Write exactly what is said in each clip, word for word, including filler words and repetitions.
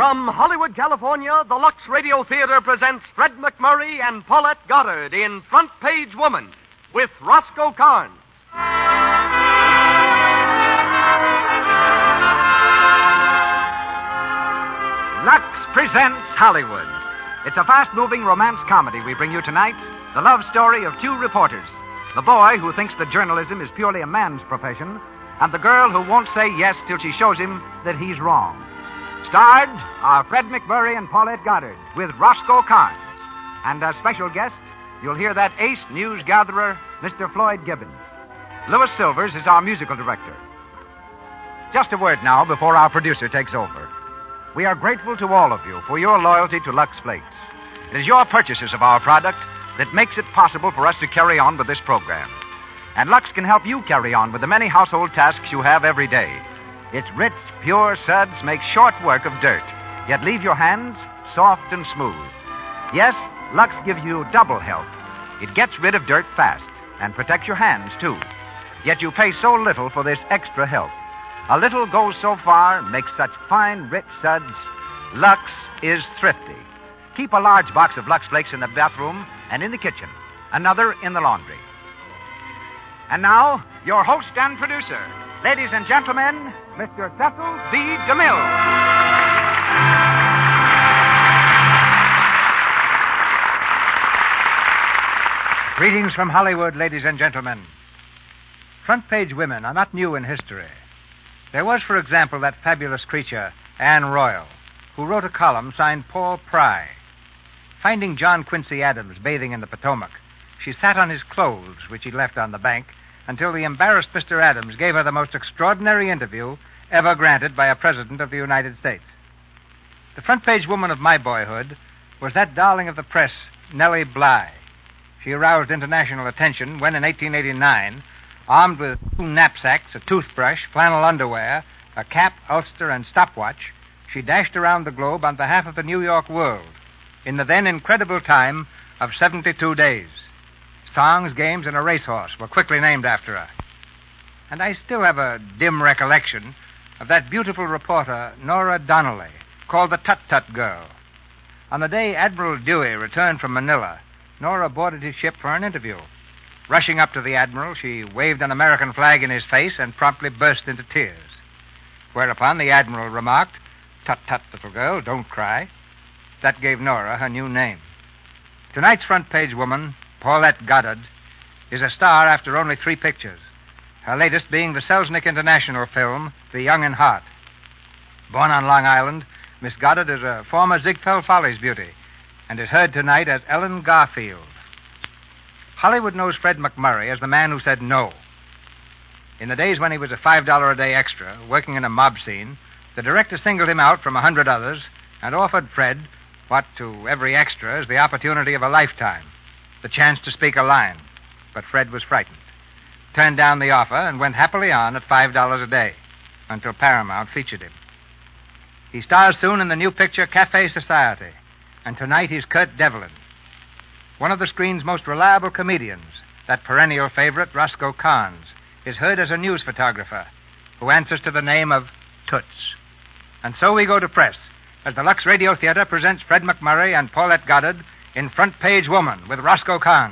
From Hollywood, California, the Lux Radio Theater presents Fred McMurray and Paulette Goddard in Front Page Woman with Roscoe Carnes. Lux presents Hollywood. It's a fast-moving romance comedy we bring you tonight, the love story of two reporters. The boy who thinks that journalism is purely a man's profession, and the girl who won't say yes till she shows him that he's wrong. Starred are Fred McMurray and Paulette Goddard with Roscoe Carnes. And as special guest, you'll hear that ace news gatherer, Mister Floyd Gibbons. Louis Silvers is our musical director. Just a word now before our producer takes over. We are grateful to all of you for your loyalty to Lux Flakes. It is your purchases of our product that makes it possible for us to carry on with this program. And Lux can help you carry on with the many household tasks you have every day. Its rich, pure suds make short work of dirt, yet leave your hands soft and smooth. Yes, Lux gives you double help. It gets rid of dirt fast and protects your hands, too. Yet you pay so little for this extra help. A little goes so far, makes such fine, rich suds. Lux is thrifty. Keep a large box of Lux Flakes in the bathroom and in the kitchen, another in the laundry. And now, your host and producer, ladies and gentlemen, Mister Cecil B. DeMille. Greetings from Hollywood, ladies and gentlemen. Front page women are not new in history. There was, for example, that fabulous creature, Anne Royal, who wrote a column signed Paul Pry. Finding John Quincy Adams bathing in the Potomac, she sat on his clothes, which he left on the bank, until the embarrassed Mister Adams gave her the most extraordinary interview ever granted by a president of the United States. The front page woman of my boyhood was that darling of the press, Nellie Bly. She aroused international attention when, in eighteen eighty-nine, armed with two knapsacks, a toothbrush, flannel underwear, a cap, ulster, and stopwatch, she dashed around the globe on behalf of the New York world in the then incredible time of seventy-two days. Songs, games, and a racehorse were quickly named after her. And I still have a dim recollection of that beautiful reporter, Nora Donnelly, called the Tut-Tut Girl. On the day Admiral Dewey returned from Manila, Nora boarded his ship for an interview. Rushing up to the Admiral, she waved an American flag in his face and promptly burst into tears. Whereupon the Admiral remarked, "Tut-tut, little girl, don't cry." That gave Nora her new name. Tonight's front page woman, Paulette Goddard, is a star after only three pictures, her latest being the Selznick International film, The Young in Heart. Born on Long Island, Miss Goddard is a former Ziegfeld Follies beauty and is heard tonight as Ellen Garfield. Hollywood knows Fred McMurray as the man who said no. In the days when he was a five dollars a day extra, working in a mob scene, the director singled him out from a hundred others and offered Fred what to every extra is the opportunity of a lifetime, the chance to speak a line. But Fred was frightened, turned down the offer, and went happily on at five dollars a day until Paramount featured him. He stars soon in the new picture Cafe Society, and tonight he's Kurt Devlin. One of the screen's most reliable comedians, that perennial favorite, Roscoe Carnes, is heard as a news photographer who answers to the name of Toots. And so we go to press as the Lux Radio Theater presents Fred McMurray and Paulette Goddard in Front Page Woman with Roscoe Carnes.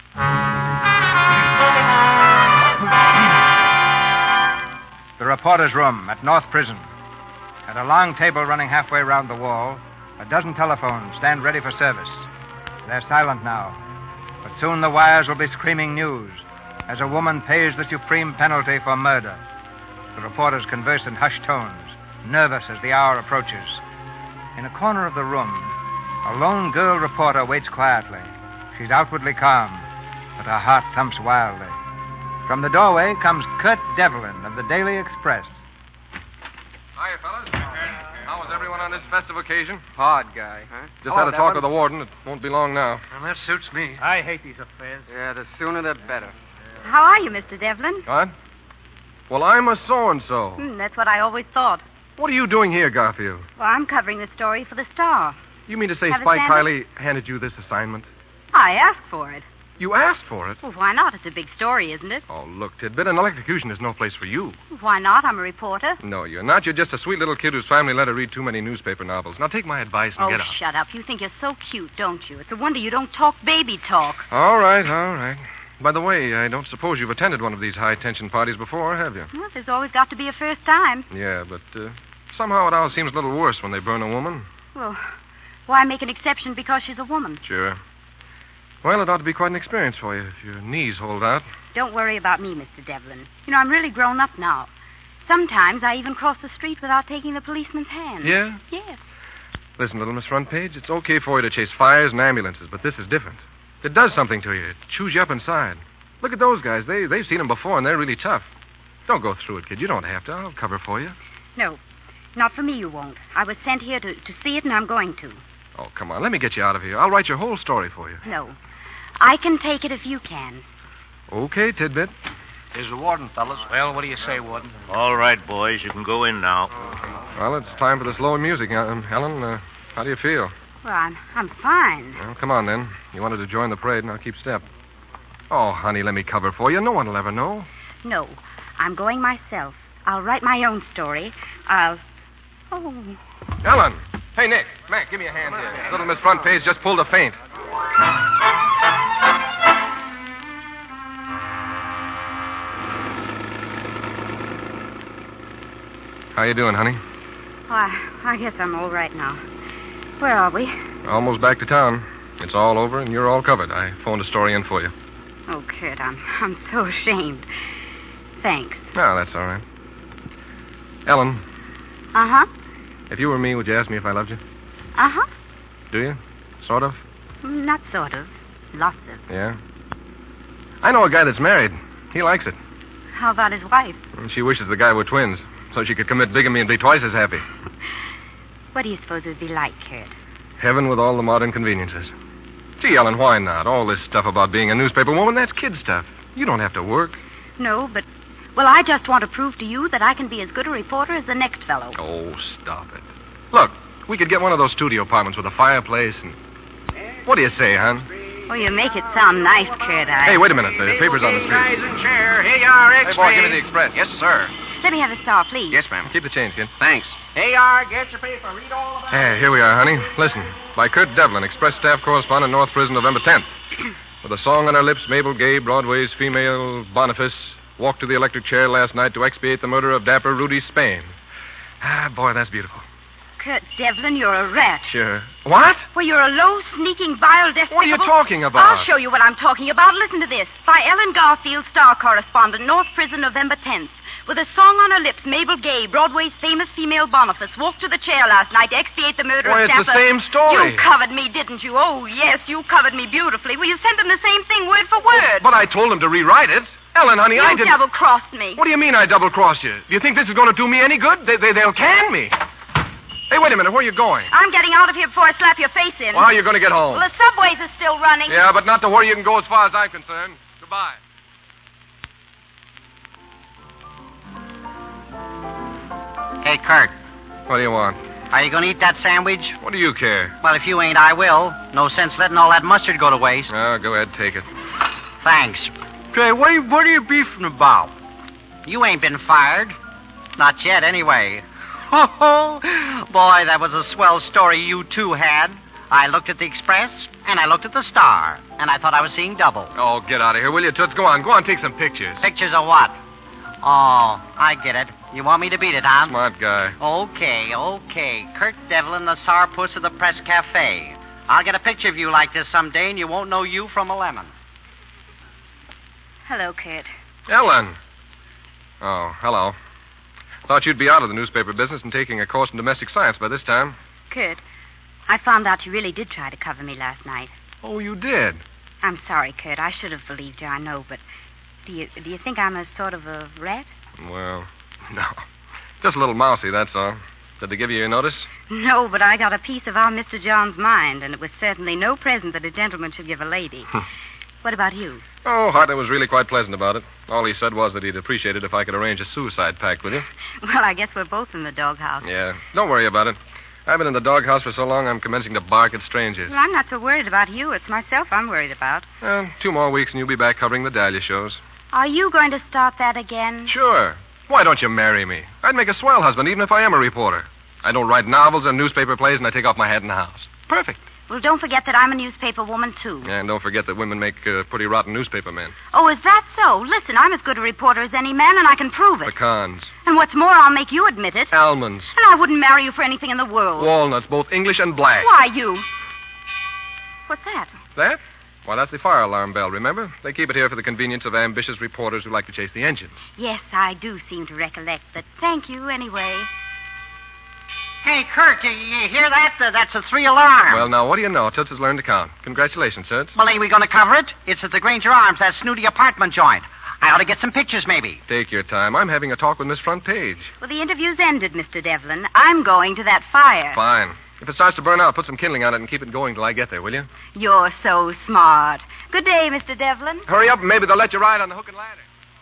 The reporter's room at North Prison. At a long table running halfway round the wall, a dozen telephones stand ready for service. They're silent now, but soon the wires will be screaming news as a woman pays the supreme penalty for murder. The reporters converse in hushed tones, nervous as the hour approaches. In a corner of the room, a lone girl reporter waits quietly. She's outwardly calm, but her heart thumps wildly. From the doorway comes Kurt Devlin of the Daily Express. Hiya, fellas. How was everyone on this festive occasion? Hard guy, huh? Just Oh, had a talk Devlin? with the warden. It won't be long now. And that suits me. I hate these affairs. Yeah, the sooner the better. How are you, Mister Devlin? What? Well, I'm a so-and-so. Hmm, that's what I always thought. What are you doing here, Garfield? Well, I'm covering the story for the Star. You mean to say Have a Spike sandwich? Kiley handed you this assignment? I asked for it. You asked for it. Well, why not? It's a big story, isn't it? Oh, look, Tidbit, an electrocution is no place for you. Why not? I'm a reporter. No, you're not. You're just a sweet little kid whose family let her read too many newspaper novels. Now take my advice and Oh, get out. shut up. You think you're so cute, don't you? It's a wonder you don't talk baby talk. All right, all right. By the way, I don't suppose you've attended one of these high-tension parties before, have you? Well, there's always got to be a first time. Yeah, but uh, somehow it always seems a little worse when they burn a woman. Well, why make an exception because she's a woman? Sure. Well, it ought to be quite an experience for you if your knees hold out. Don't worry about me, Mister Devlin. You know, I'm really grown up now. Sometimes I even cross the street without taking the policeman's hand. Yeah? Yes. Listen, little Miss Front Page, it's okay for you to chase fires and ambulances, but this is different. It does something to you. It chews you up inside. Look at those guys. They, they've seen them before, and they're really tough. Don't go through it, kid. You don't have to. I'll cover for you. No, not for me you won't. I was sent here to, to see it, and I'm going to. Oh, come on. Let me get you out of here. I'll write your whole story for you. No. I can take it if you can. Okay, Tidbit. Here's the warden, fellas. Well, what do you say, Warden? All right, boys, you can go in now. Well, it's time for the slow music. Uh, Helen, uh, how do you feel? Well, I'm, I'm fine. Well, come on, then. You wanted to join the parade, and I'll keep step. Oh, honey, let me cover for you. No one will ever know. No, I'm going myself. I'll write my own story. I'll... Oh... Helen! Hey, Nick. Mac, give me a hand here. Little Miss Front Page just pulled a feint. How you doing, honey? Oh, I, I guess I'm all right now. Where are we? Almost back to town. It's all over, and you're all covered. I phoned a story in for you. Oh, Kurt, I'm, I'm so ashamed. Thanks. No, that's all right. Ellen, Uh-huh. if you were me, would you ask me if I loved you? Uh-huh. Do you? Sort of? Not sort of. Lots of. Yeah? I know a guy that's married. He likes it. How about his wife? And she wishes the guy were twins, so she could commit bigamy and be twice as happy. What do you suppose it would be like, Kurt? Heaven with all the modern conveniences. Gee, Ellen, why not? All this stuff about being a newspaper woman, that's kid stuff. You don't have to work. No, but... Well, I just want to prove to you that I can be as good a reporter as the next fellow. Oh, stop it. Look, we could get one of those studio apartments with a fireplace and... What do you say, hon? Well, you make it sound nice, Kurt. I... Hey, wait a minute. The paper's on the street. Rise and chair. Here you are, Hey, boy, give me the express. Yes, sir. Let me have the star, please. Yes, ma'am. Keep the change, kid. Thanks. Here you are. Get your paper. Read all about Hey, here we are, honey. Listen. By Kurt Devlin, Express Staff Correspondent, North Prison, November tenth. With a song on her lips, Mabel Gay, Broadway's female Boniface, walked to the electric chair last night to expiate the murder of dapper Rudy Spain. Ah, boy, that's beautiful. Kurt Devlin, you're a rat. Sure. What? Well, you're a low, sneaking, vile, despicable... What are you talking about? I'll show you what I'm talking about. Listen to this. By Ellen Garfield, Star Correspondent, North Prison, November tenth. With a song on her lips, Mabel Gay, Broadway's famous female Boniface, walked to the chair last night to expiate the murder Boy, of it's Dapper... the same story. You covered me, didn't you? Oh, yes, you covered me beautifully. Well, you sent them the same thing, word for word. But I told him to rewrite it. Ellen, honey, you I didn't... double-crossed me. What do you mean I double-crossed you? Do you think this is going to do me any good? They, they, they'll can me. Hey, wait a minute. Where are you going? I'm getting out of here before I slap your face in. Well, how are you going to get home? Well, the subways are still running. Yeah, but not to where you can go as far as I'm concerned. Goodbye. Hey, Kurt, What do you want? are you going to eat that sandwich? What do you care? Well, if you ain't, I will. No sense letting all that mustard go to waste. Oh, go ahead, take it. Thanks. Say, what are you, what are you beefing about? You ain't been fired. Not yet, anyway. Boy, that was a swell story you two had. I looked at the Express, and I looked at the Star, and I thought I was seeing double. Oh, get out of here, will you, Toots? Go on, go on, take some pictures. Pictures of what? Oh, I get it. You want me to beat it, huh? Smart guy. Okay, okay. Kurt Devlin, the sourpuss of the Press Cafe. I'll get a picture of you like this someday, and you won't know you from a lemon. Hello, Kurt. Ellen. Oh, hello. Thought you'd be out of the newspaper business and taking a course in domestic science by this time. Kurt, I found out you really did try to cover me last night. Oh, you did? I'm sorry, Kurt. I should have believed you, I know, but do you do you think I'm a sort of a rat? Well, no. Just a little mousy, that's all. Did they give you your notice? No, but I got a piece of our Mister John's mind, and it was certainly no present that a gentleman should give a lady. What about you? Oh, Hartley was really quite pleasant about it. All he said was that he'd appreciate it if I could arrange a suicide pact with you. Well, I guess we're both in the doghouse. Yeah. Don't worry about it. I've been in the doghouse for so long I'm commencing to bark at strangers. Well, I'm not so worried about you. It's myself I'm worried about. Well, two more weeks and you'll be back covering the Dahlia shows. Are you going to start that again? Sure. Why don't you marry me? I'd make a swell husband even if I am a reporter. I don't write novels and newspaper plays, and I take off my hat in the house. Perfect. Well, don't forget that I'm a newspaper woman, too. Yeah, and don't forget that women make uh, pretty rotten newspaper men. Oh, is that so? Listen, I'm as good a reporter as any man, and I can prove it. Pecans. And what's more, I'll make you admit it. Almonds. And I wouldn't marry you for anything in the world. Walnuts, both English and black. Why, you... What's that? That? Why, that's the fire alarm bell, remember? They keep it here for the convenience of ambitious reporters who like to chase the engines. Yes, I do seem to recollect, but thank you anyway. Hey, Kurt, you, you hear that? Uh, that's a three-alarm. Well, now, what do you know? Toots has learned to count. Congratulations, Toots. Well, ain't we going to cover it? It's at the Granger Arms, that snooty apartment joint. I ought to get some pictures, maybe. Take your time. I'm having a talk with Miss Front Page. Well, the interview's ended, Mister Devlin. I'm going to that fire. Fine. If it starts to burn out, put some kindling on it and keep it going till I get there, will you? You're so smart. Good day, Mister Devlin. Hurry up and maybe they'll let you ride on the hook and ladder.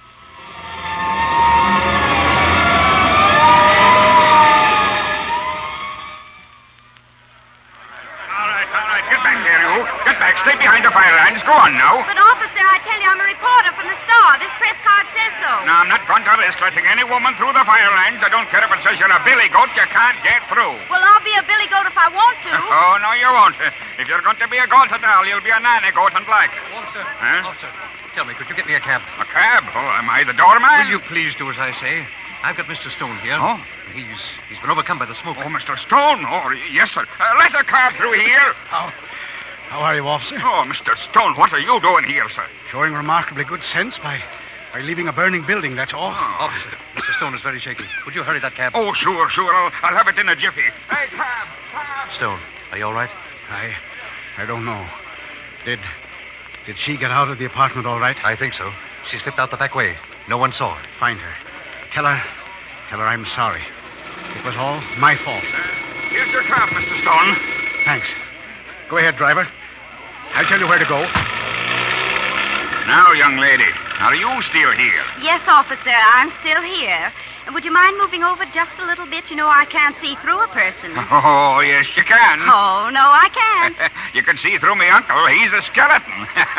Stay behind the fire lines. Go on now. But, officer, I tell you, I'm a reporter from the Star. This press card says so. No, I'm not going to risk letting any woman through the fire lines. I don't care if it says you're a billy goat. You can't get through. Well, I'll be a billy goat if I want to. Oh, no, you won't. If you're going to be a goat at all, you'll be a nanny goat and black. Officer, Huh? officer, tell me, could you get me a cab? A cab? Oh, am I the doorman? Will you please do as I say? I've got Mister Stone here. Oh? He's he's been overcome by the smoke. Oh, Mister Stone. Oh, yes, sir. Uh, let the car through here. How, how are you, officer? Oh, Mister Stone, what are you doing here, sir? Showing remarkably good sense by, by leaving a burning building, that's all. Oh. Officer, Mister Stone is very shaky. Would you hurry that cab? Oh, sure, sure. I'll, I'll have it in a jiffy. Hey, cab, cab. Stone, are you all right? I, I don't know. Did, did she get out of the apartment all right? I think so. She slipped out the back way. No one saw her. Find her. Tell her, tell her I'm sorry. It was all my fault. Here's your cab, Mister Stone. Thanks. Go ahead, driver. I'll tell you where to go. Now, young lady, are you still here? Yes, officer, I'm still here. Would you mind moving over just a little bit? You know, I can't see through a person. Oh, yes, you can. Oh, no, I can't. You can see through me uncle. He's a skeleton.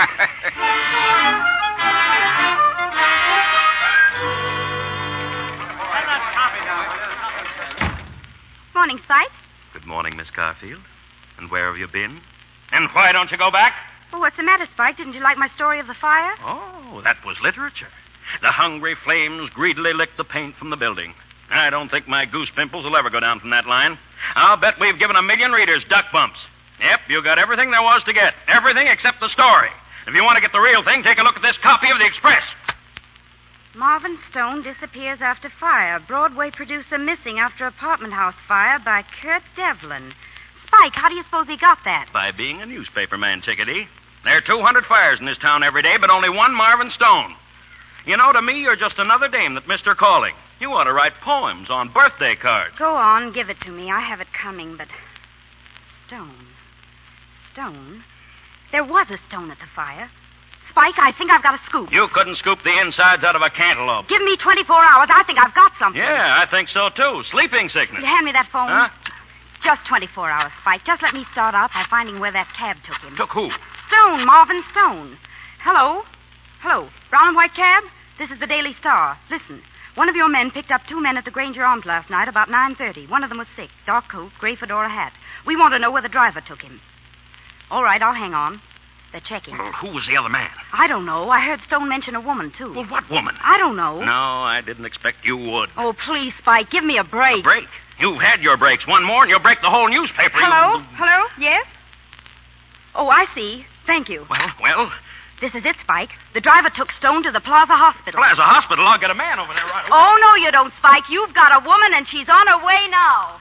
Morning, Spike. Good morning, Miss Garfield. And where have you been? And why don't you go back? Well, what's the matter, Spike? Didn't you like my story of the fire? Oh, that was literature. The hungry flames greedily licked the paint from the building. I don't think my goose pimples will ever go down from that line. I'll bet we've given a million readers duck bumps. Yep, you got everything there was to get. Everything except the story. If you want to get the real thing, take a look at this copy of the Express. Marvin Stone disappears after fire. Broadway producer missing after apartment house fire by Kurt Devlin. Spike, how do you suppose he got that? By being a newspaper man, Chickadee. There are two hundred fires in this town every day, but only one Marvin Stone. You know, to me, you're just another dame that missed her calling. You ought to write poems on birthday cards. Go on, give it to me. I have it coming, but... Stone. Stone? There was a stone at the fire. Spike, I think I've got a scoop. You couldn't scoop the insides out of a cantaloupe. Give me twenty-four hours. I think I've got something. Yeah, I think so, too. Sleeping sickness. Will you hand me that phone? Huh? Just twenty-four hours, Spike. Just let me start out by finding where that cab took him. Took who? Stone, Marvin Stone. Hello? Hello. Brown and white cab? This is the Daily Star. Listen. One of your men picked up two men at the Granger Arms last night about nine thirty. One of them was sick. Dark coat, gray fedora hat. We want to know where the driver took him. All right, I'll hang on. They're checking. Well, who was the other man? I don't know. I heard Stone mention a woman, too. Well, what woman? I don't know. No, I didn't expect you would. Oh, please, Spike, give me a break. A break? You've had your breaks. One more and you'll break the whole newspaper. Hello? You... Hello? Yes? Oh, I see. Thank you. Well, well... This is it, Spike. The driver took Stone to the Plaza Hospital. Plaza Hospital? I'll get a man over there right away. Oh, no, you don't, Spike. You've got a woman, and she's on her way now.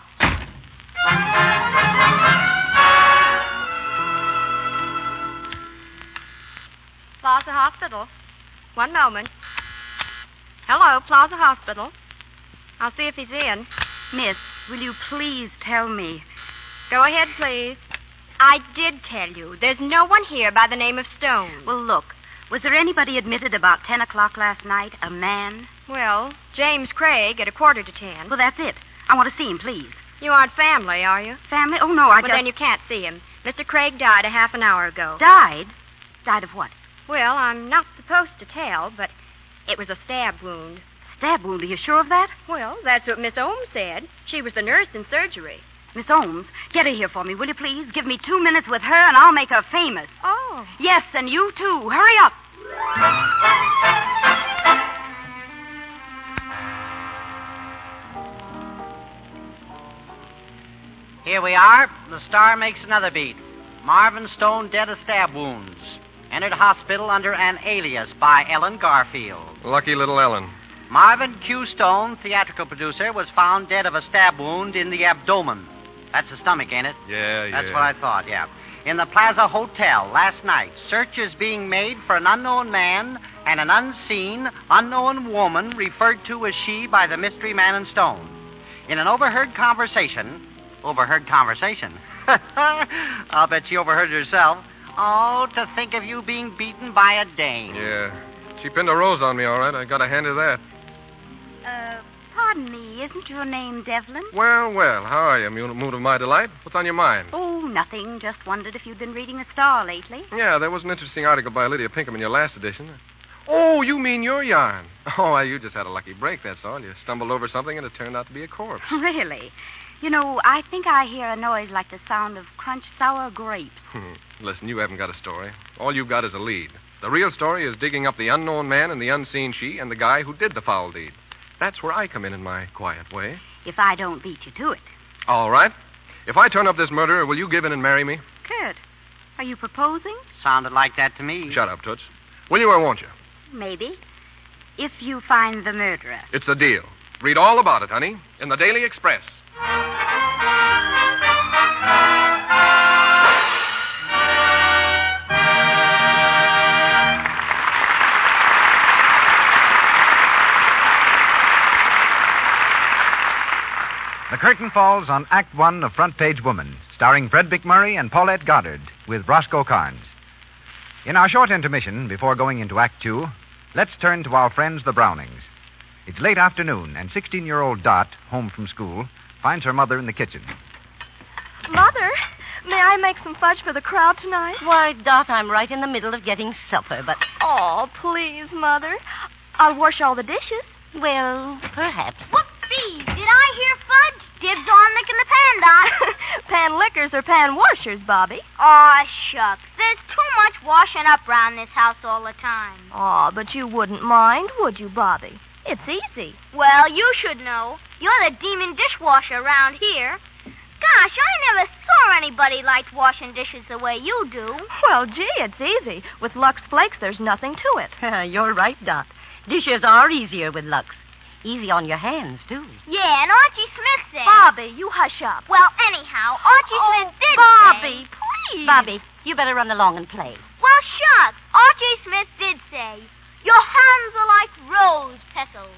Plaza Hospital. One moment. Hello, Plaza Hospital. I'll see if he's in. Miss, will you please tell me? Go ahead, please. I did tell you. There's no one here by the name of Stone. Well, look. Was there anybody admitted about ten o'clock last night? A man? Well, James Craig at a quarter to ten. Well, that's it. I want to see him, please. You aren't family, are you? Family? Oh, no, I Well, just... then you can't see him. Mister Craig died a half an hour ago. Died? Died of what? Well, I'm not supposed to tell, but it was a stab wound. Stab wound, are you sure of that? Well, that's what Miss Ohms said. She was the nurse in surgery. Miss Ohms, get her here for me, will you please? Give me two minutes with her, and I'll make her famous. Oh. Yes, and you, too. Hurry up. Here we are. The Star makes another beat. Marvin Stone dead of stab wounds. Entered hospital under an alias by Ellen Garfield. Lucky little Ellen. Marvin Q. Stone, theatrical producer, was found dead of a stab wound in the abdomen. That's the stomach, ain't it? Yeah, yeah. That's what I thought, yeah. In the Plaza Hotel last night, search is being made for an unknown man and an unseen, unknown woman referred to as she by the mystery man in Stone. In an overheard conversation... Overheard conversation? I'll bet she overheard it herself. Oh, to think of you being beaten by a dame. Yeah. She pinned a rose on me, all right. I got a hand of that. Uh, pardon me. Isn't your name Devlin? Well, well. How are you? Mood of my delight? What's on your mind? Oh, nothing. Just wondered if you'd been reading the Star lately. Yeah, there was an interesting article by Lydia Pinkham in your last edition. Oh, you mean your yarn. Oh, well, you just had a lucky break, that's all. You stumbled over something and it turned out to be a corpse. Really? You know, I think I hear a noise like the sound of crunched sour grapes. Listen, you haven't got a story. All you've got is a lead. The real story is digging up the unknown man and the unseen she and the guy who did the foul deed. That's where I come in in my quiet way. If I don't beat you to it. All right. If I turn up this murderer, will you give in and marry me? Kurt, are you proposing? Sounded like that to me. Shut up, Toots. Will you or won't you? Maybe. If you find the murderer. It's the deal. Read all about it, honey, in the Daily Express. The curtain falls on Act One of Front Page Woman, starring Fred McMurray and Paulette Goddard, with Roscoe Carnes. In our short intermission, before going into Act Two, let's turn to our friends, the Brownings. It's late afternoon, and sixteen-year-old Dot, home from school, finds her mother in the kitchen. Mother, may I make some fudge for the crowd tonight? Why, Dot, I'm right in the middle of getting supper, but... Oh, please, Mother. I'll wash all the dishes. Well, perhaps. Whoopsie! Did I hear fudge? Dibs on licking the pan, Dot. Pan lickers or pan washers, Bobby? Aw, shucks. There's too much washing up round this house all the time. Aw, but you wouldn't mind, would you, Bobby? It's easy. Well, you should know. You're the demon dishwasher around here. Gosh, I never saw anybody liked washing dishes the way you do. Well, gee, it's easy. With Lux Flakes, there's nothing to it. You're right, Dot. Dishes are easier with Lux. Easy on your hands, too. Yeah, and Archie Smith said... Bobby, you hush up. Well, anyhow, Archie oh, Smith did Bobby, say... please. Bobby, you better run along and play. Well, shucks. Archie Smith did say, your hands are like rose petals.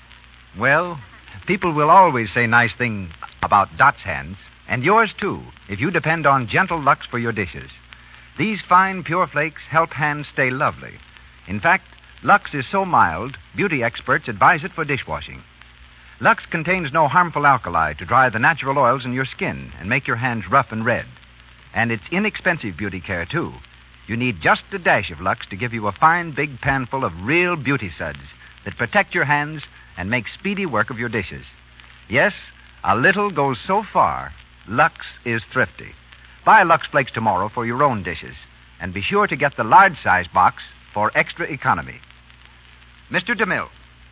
Well, people will always say nice things about Dot's hands, and yours, too, if you depend on gentle Lux for your dishes. These fine, pure flakes help hands stay lovely. In fact, Lux is so mild, beauty experts advise it for dishwashing. Lux contains no harmful alkali to dry the natural oils in your skin and make your hands rough and red. And it's inexpensive beauty care, too. You need just a dash of Lux to give you a fine, big panful of real beauty suds that protect your hands and make speedy work of your dishes. Yes, a little goes so far. Lux is thrifty. Buy Lux Flakes tomorrow for your own dishes, and be sure to get the large-size box for extra economy. Mister DeMille.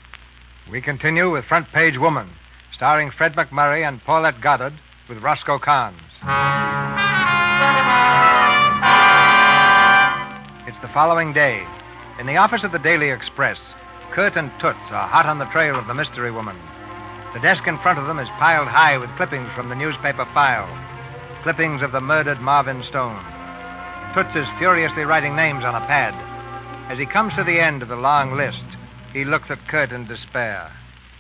We continue with Front Page Woman, starring Fred McMurray and Paulette Goddard, with Roscoe Carnes. It's the following day. In the office of the Daily Express, Kurt and Toots are hot on the trail of the mystery woman. The desk in front of them is piled high with clippings from the newspaper file. Clippings of the murdered Marvin Stone. Toots is furiously writing names on a pad. As he comes to the end of the long list, he looks at Kurt in despair.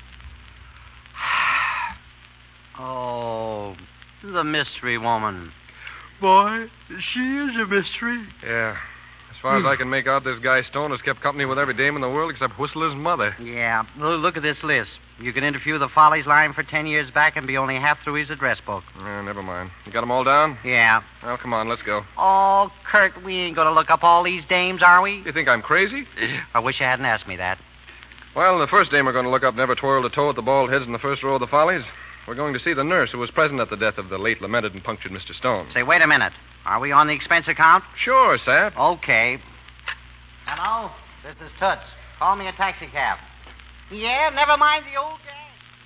Oh, the mystery woman. Boy, she is a mystery. Yeah. As far as I can make out, this guy Stone has kept company with every dame in the world except Whistler's mother. Yeah. Lo- Look at this list. You can interview the Follies line for ten years back and be only half through his address book. Uh, never mind. You got them all down? Yeah. Well, come on, let's go. Oh, Kurt, we ain't going to look up all these dames, are we? You think I'm crazy? I wish you hadn't asked me that. Well, the first dame we're going to look up never twirled a toe at the bald heads in the first row of the Follies. We're going to see the nurse who was present at the death of the late lamented and punctured Mister Stone. Say, wait a minute. Are we on the expense account? Sure, Sap. Okay. Hello? This is Toots. Call me a taxi cab. Yeah, never mind the old gang.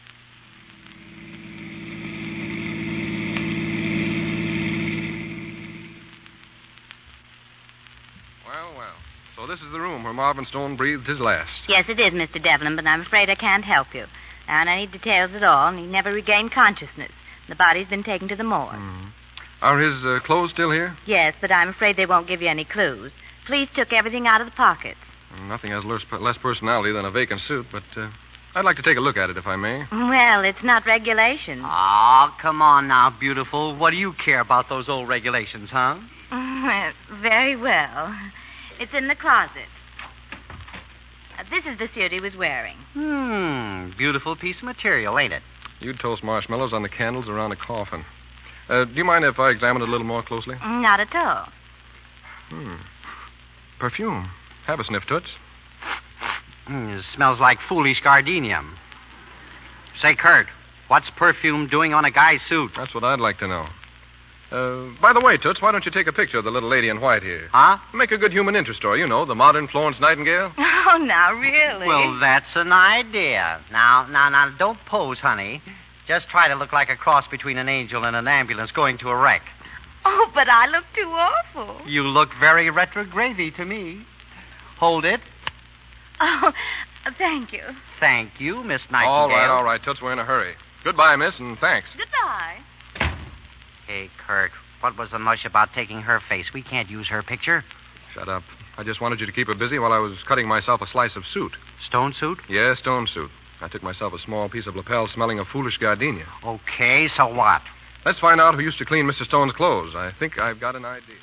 Well, well. So this is the room where Marvin Stone breathed his last. Yes, it is, Mister Devlin, but I'm afraid I can't help you. There aren't any details at all, and he never regained consciousness. The body's been taken to the morgue. Mm. Are his uh, clothes still here? Yes, but I'm afraid they won't give you any clues. Police took everything out of the pockets. Nothing has less, less personality than a vacant suit, but uh, I'd like to take a look at it, if I may. Well, it's not regulations. Oh, come on now, beautiful. What do you care about those old regulations, huh? Very well. It's in the closet. Uh, this is the suit he was wearing. Hmm, beautiful piece of material, ain't it? You'd toast marshmallows on the candles around a coffin. Uh, do you mind if I examine it a little more closely? Not at all. Hmm. Perfume. Have a sniff, Toots. Mm, it smells like foolish gardenium. Say, Kurt, what's perfume doing on a guy's suit? That's what I'd like to know. Uh, by the way, Toots, why don't you take a picture of the little lady in white here? Huh? Make a good human interest story, you know, the modern Florence Nightingale. Oh, now, really? Well, that's an idea. Now, now, now, don't pose, honey. Just try to look like a cross between an angel and an ambulance going to a wreck. Oh, but I look too awful. You look very retrogravy to me. Hold it. Oh, thank you. Thank you, Miss Nightingale. All right, all right, Toots, we're in a hurry. Goodbye, miss, and thanks. Goodbye. Hey, Kurt, what was the mush about taking her face? We can't use her picture. Shut up. I just wanted you to keep her busy while I was cutting myself a slice of suit. Stone suit? Yeah, stone suit. I took myself a small piece of lapel smelling of foolish gardenia. Okay, so what? Let's find out who used to clean Mister Stone's clothes. I think I've got an idea.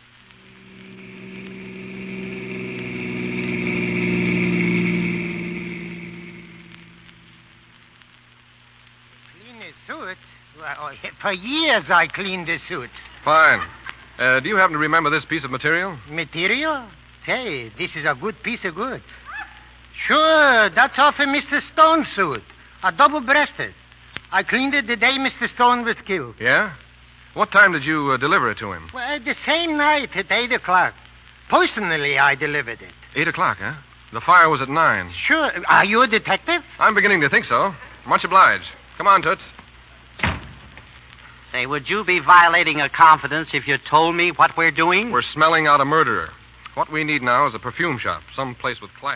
Clean the suit? Well, for years I cleaned the suits. Fine. Uh, do you happen to remember this piece of material? Material? Say, this is a good piece of goods. Sure, that's off of Mister Stone's suit. A double-breasted. I cleaned it the day Mister Stone was killed. Yeah? What time did you uh, deliver it to him? Well, the same night at eight o'clock. Personally, I delivered it. Eight o'clock, huh? The fire was at nine. Sure. Are you a detective? I'm beginning to think so. Much obliged. Come on, Toots. Say, would you be violating a confidence if you told me what we're doing? We're smelling out a murderer. What we need now is a perfume shop, some place with class.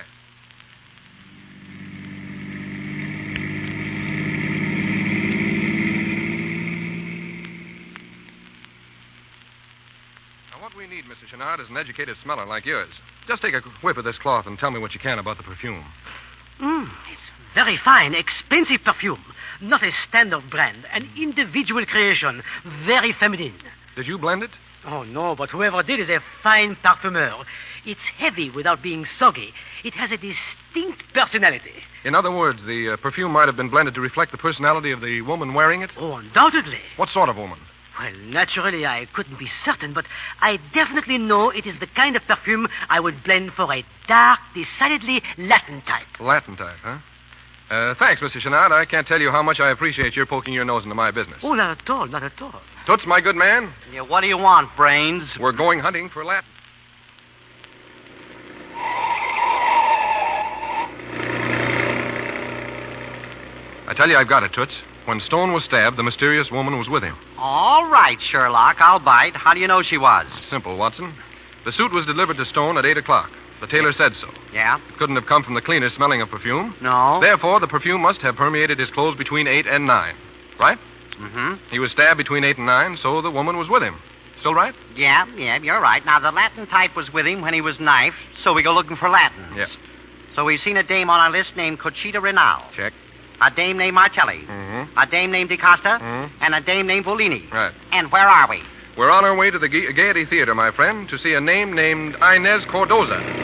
Now, what we need, Mister Chenard, is an educated smeller like yours. Just take a whiff of this cloth and tell me what you can about the perfume. Mm, it's very fine, expensive perfume. Not a standard brand, an individual creation, very feminine. Did you blend it? Oh, no, but whoever did is a fine parfumeur. It's heavy without being soggy. It has a distinct personality. In other words, the uh, perfume might have been blended to reflect the personality of the woman wearing it? Oh, undoubtedly. What sort of woman? Well, naturally, I couldn't be certain, but I definitely know it is the kind of perfume I would blend for a dark, decidedly Latin type. Latin type, huh? Uh, thanks, Mister Chenard. I can't tell you how much I appreciate your poking your nose into my business. Oh, not at all, not at all. Toots, my good man. Yeah, what do you want, Brains? We're going hunting for Latin. I tell you, I've got it, Toots. When Stone was stabbed, the mysterious woman was with him. All right, Sherlock, I'll bite. How do you know she was? Simple, Watson. The suit was delivered to Stone at eight o'clock. The tailor said so. Yeah? It couldn't have come from the cleaner smelling of perfume. No. Therefore, the perfume must have permeated his clothes between eight and nine. Right? Mm-hmm. He was stabbed between eight and nine, so the woman was with him. Still right? Yeah, yeah, you're right. Now, the Latin type was with him when he was knifed, so we go looking for Latins. Yes. So we've seen a dame on our list named Conchita Renal. Check. A dame named Marcelli. Mm-hmm. A dame named DiCosta. Mm-hmm. And a dame named Volini. Right. And where are we? We're on our way to the Ga- Gaiety Theater, my friend, to see a name named Inez Cordoza.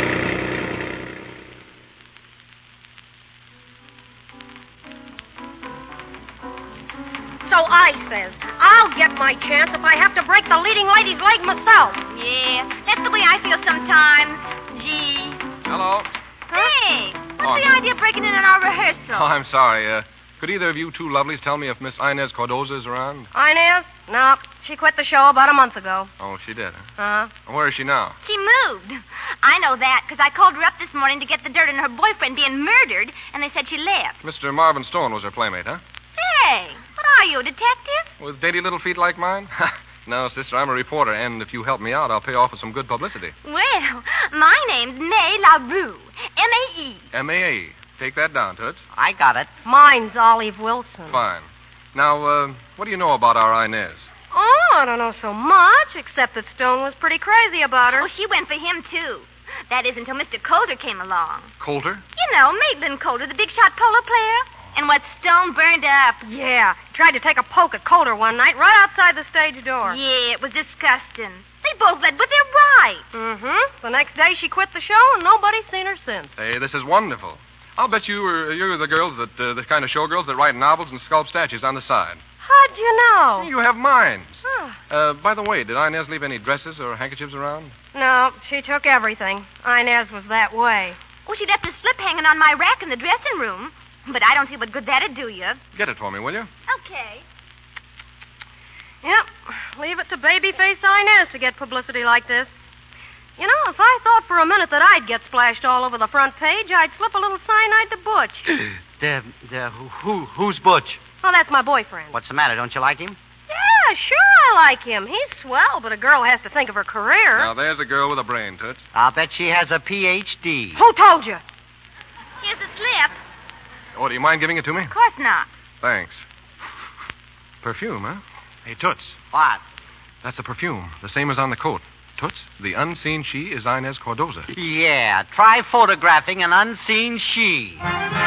So I says, I'll get my chance if I have to break the leading lady's leg myself. Yeah, that's the way I feel sometimes. Gee. Hello. Hey, what's Oh, the no. idea of breaking in on our rehearsal? Oh, I'm sorry. Uh, could either of you two lovelies tell me if Miss Inez Cordoza is around? Inez? No, she quit the show about a month ago. Oh, she did, huh? Uh-huh. Where is she now? She moved. I know that because I called her up this morning to get the dirt on her boyfriend being murdered, and they said she left. Mister Marvin Stone was her playmate, huh? Say, what are you, a detective? With dainty little feet like mine? No, sister, I'm a reporter, and if you help me out, I'll pay off with some good publicity. Well, my name's May LaRue. M A E. M A A. Take that down, Toots. I got it. Mine's Olive Wilson. Fine. Now, uh, what do you know about our Inez? Oh, I don't know so much, except that Stone was pretty crazy about her. Oh, she went for him, too. That is until Mister Coulter came along. Coulter? You know, Maitland Coulter, the big shot polo player. And what Stone burned up. Yeah, tried to take a poke at Coulter one night right outside the stage door. Yeah, it was disgusting. They both led with their right. Mm-hmm. The next day she quit the show, and nobody's seen her since. Hey, this is wonderful. I'll bet you were, you're the girls that, uh, the kind of showgirls that write novels and sculpt statues on the side. How'd you know? You have minds. Huh. Uh, by the way, did Inez leave any dresses or handkerchiefs around? No, she took everything. Inez was that way. Oh, she left a slip hanging on my rack in the dressing room. But I don't see what good that'd do you. Get it for me, will you? Okay. Yep. Leave it to babyface Inez to get publicity like this. You know, if I thought for a minute that I'd get splashed all over the front page, I'd slip a little cyanide to Butch. There, there, who, who's Butch? Oh, that's my boyfriend. What's the matter? Don't you like him? Yeah, sure I like him. He's swell, but a girl has to think of her career. Now, there's a girl with a brain, Toots. I'll bet she has a P H D. Who told you? Here's the slip. Oh, do you mind giving it to me? Of course not. Thanks. Perfume, huh? Hey, Toots. What? That's the perfume, the same as on the coat. Toots, the unseen she is Inez Cordoza. Yeah, try photographing an unseen she.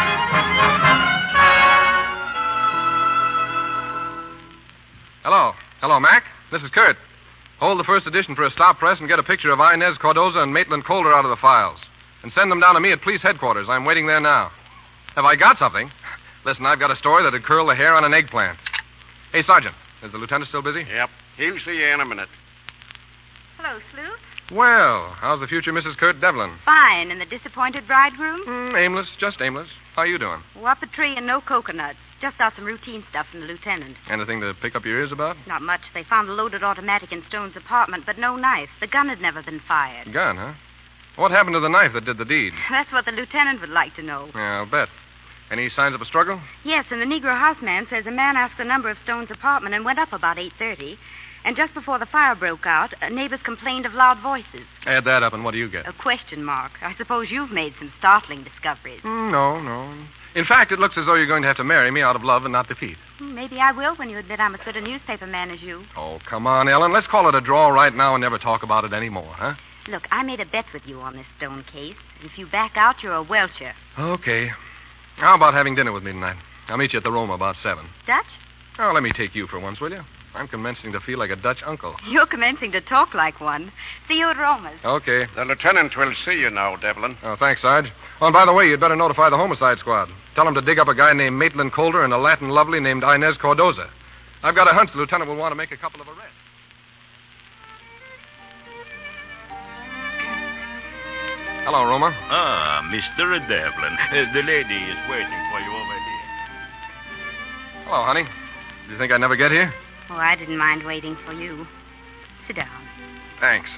Hello. Hello, Mac. This is Kurt. Hold the first edition for a stop press and get a picture of Inez Cordoza and Maitland Coulter out of the files. And send them down to me at police headquarters. I'm waiting there now. Have I got something? Listen, I've got a story that'd curl the hair on an eggplant. Hey, Sergeant, is the lieutenant still busy? Yep. He'll see you in a minute. Hello, Sleuth. Well, how's the future Missus Kurt Devlin? Fine. And the disappointed bridegroom? Mm, aimless, just aimless. How you doing? Oh, up a tree and no coconuts. Just got some routine stuff from the lieutenant. Anything to pick up your ears about? Not much. They found a loaded automatic in Stone's apartment, but no knife. The gun had never been fired. Gun, huh? What happened to the knife that did the deed? That's what the lieutenant would like to know. Yeah, I'll bet. Any signs of a struggle? Yes, and the Negro houseman says a man asked the number of Stone's apartment and went up about eight thirty. And just before the fire broke out, uh, neighbors complained of loud voices. Add that up, and what do you get? A question mark. I suppose you've made some startling discoveries. Mm, no, no. In fact, it looks as though you're going to have to marry me out of love and not defeat. Maybe I will when you admit I'm as good a newspaper man as you. Oh, come on, Ellen. Let's call it a draw right now and never talk about it anymore, huh? Look, I made a bet with you on this Stone case. If you back out, you're a welcher. Okay. How about having dinner with me tonight? I'll meet you at the Roma about seven. Dutch? Oh, let me take you for once, will you? I'm commencing to feel like a Dutch uncle. You're commencing to talk like one. See you at Roma's. Okay. The lieutenant will see you now, Devlin. Oh, thanks, Sarge. Oh, and by the way, you'd better notify the homicide squad. Tell them to dig up a guy named Maitland Coulter and a Latin lovely named Inez Cordoza. I've got a hunch the lieutenant will want to make a couple of arrests. Hello, Roma. Ah, Mister Devlin. Uh, the lady is waiting for you over here. Hello, honey. Do you think I'd never get here? Oh, I didn't mind waiting for you. Sit down. Thanks.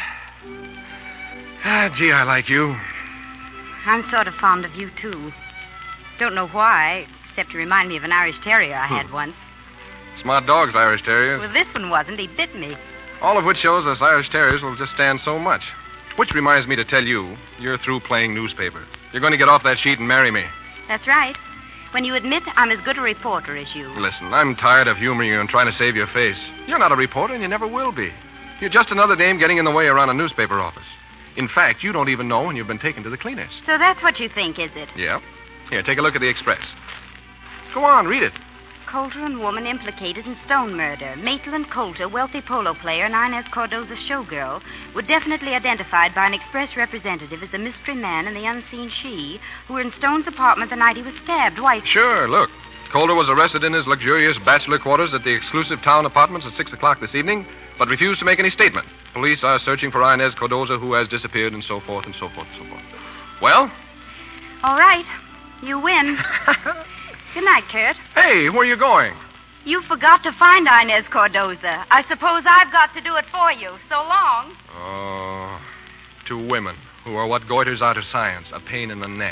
Ah, gee, I like you. I'm sort of fond of you, too. Don't know why, except you remind me of an Irish Terrier I had once. Smart dogs, Irish Terriers. Well, this one wasn't. He bit me. All of which shows us Irish Terriers will just stand so much. Which reminds me to tell you, you're through playing newspaper. You're going to get off that sheet and marry me. That's right. When you admit I'm as good a reporter as you. Listen, I'm tired of humoring you and trying to save your face. You're not a reporter, and you never will be. You're just another dame getting in the way around a newspaper office. In fact, you don't even know when you've been taken to the cleaners. So that's what you think, is it? Yeah. Here, take a look at the Express. Go on, read it. Coulter and woman implicated in Stone murder. Maitland Coulter, wealthy polo player and Inez Cardoza showgirl, were definitely identified by an express representative as the mystery man and the unseen she who were in Stone's apartment the night he was stabbed. Why... Sure, look. Coulter was arrested in his luxurious bachelor quarters at the exclusive town apartments at six o'clock this evening, but refused to make any statement. Police are searching for Inez Cardoza, who has disappeared, and so forth, and so forth, and so forth. Well? All right. You win. Good night, Kurt. Hey, where are you going? You forgot to find Inez Cardoza. I suppose I've got to do it for you. So long. Oh, two women who are what goiters out of science, a pain in the neck.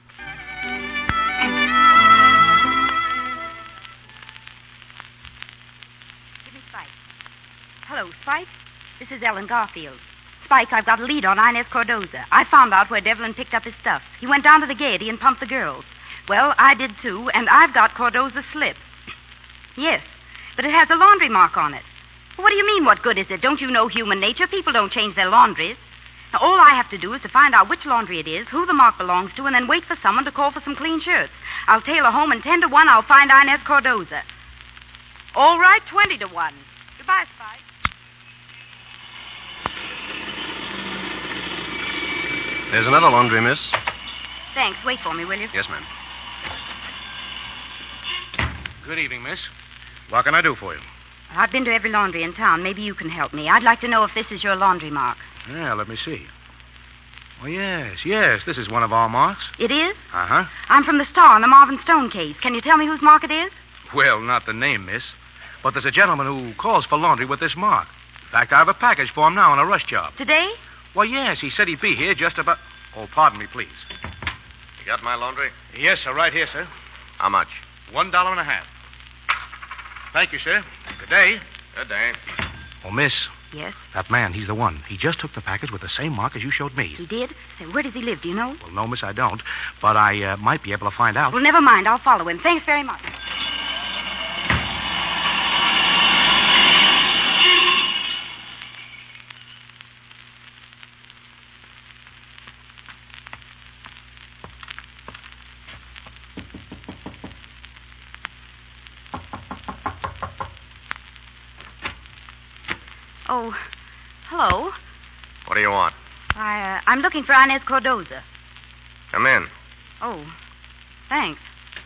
Give me Spike. Hello, Spike. This is Ellen Garfield. Spike, I've got a lead on Inez Cardoza. I found out where Devlin picked up his stuff. He went down to the Gaiety and pumped the girls. Well, I did too, and I've got Cardoza's slip. Yes, but it has a laundry mark on it. What do you mean, what good is it? Don't you know human nature? People don't change their laundries. Now, all I have to do is to find out which laundry it is, who the mark belongs to, and then wait for someone to call for some clean shirts. I'll tailor home, and ten to one, I'll find Inez Cardoza. All right, twenty to one. Goodbye, Spike. There's another laundry, miss. Thanks. Wait for me, will you? Yes, ma'am. Good evening, miss. What can I do for you? I've been to every laundry in town. Maybe you can help me. I'd like to know if this is your laundry mark. Yeah, let me see. Oh, yes, yes. This is one of our marks. It is? Uh-huh. I'm from the Star on the Marvin Stone case. Can you tell me whose mark it is? Well, not the name, miss. But there's a gentleman who calls for laundry with this mark. In fact, I have a package for him now on a rush job. Today? Well, yes. He said he'd be here just about... Oh, pardon me, please. You got my laundry? Yes, sir. Right here, sir. How much? One dollar and a half. Thank you, sir. Good day. Good day. Oh, miss. Yes? That man, he's the one. He just took the package with the same mark as you showed me. He did? Say, where does he live? Do you know? Well, no, miss, I don't. But I uh, might be able to find out. Well, never mind. I'll follow him. Thanks very much. Oh, hello. What do you want? I, uh, I'm looking for Inez Cardoza. Come in. Oh, thanks.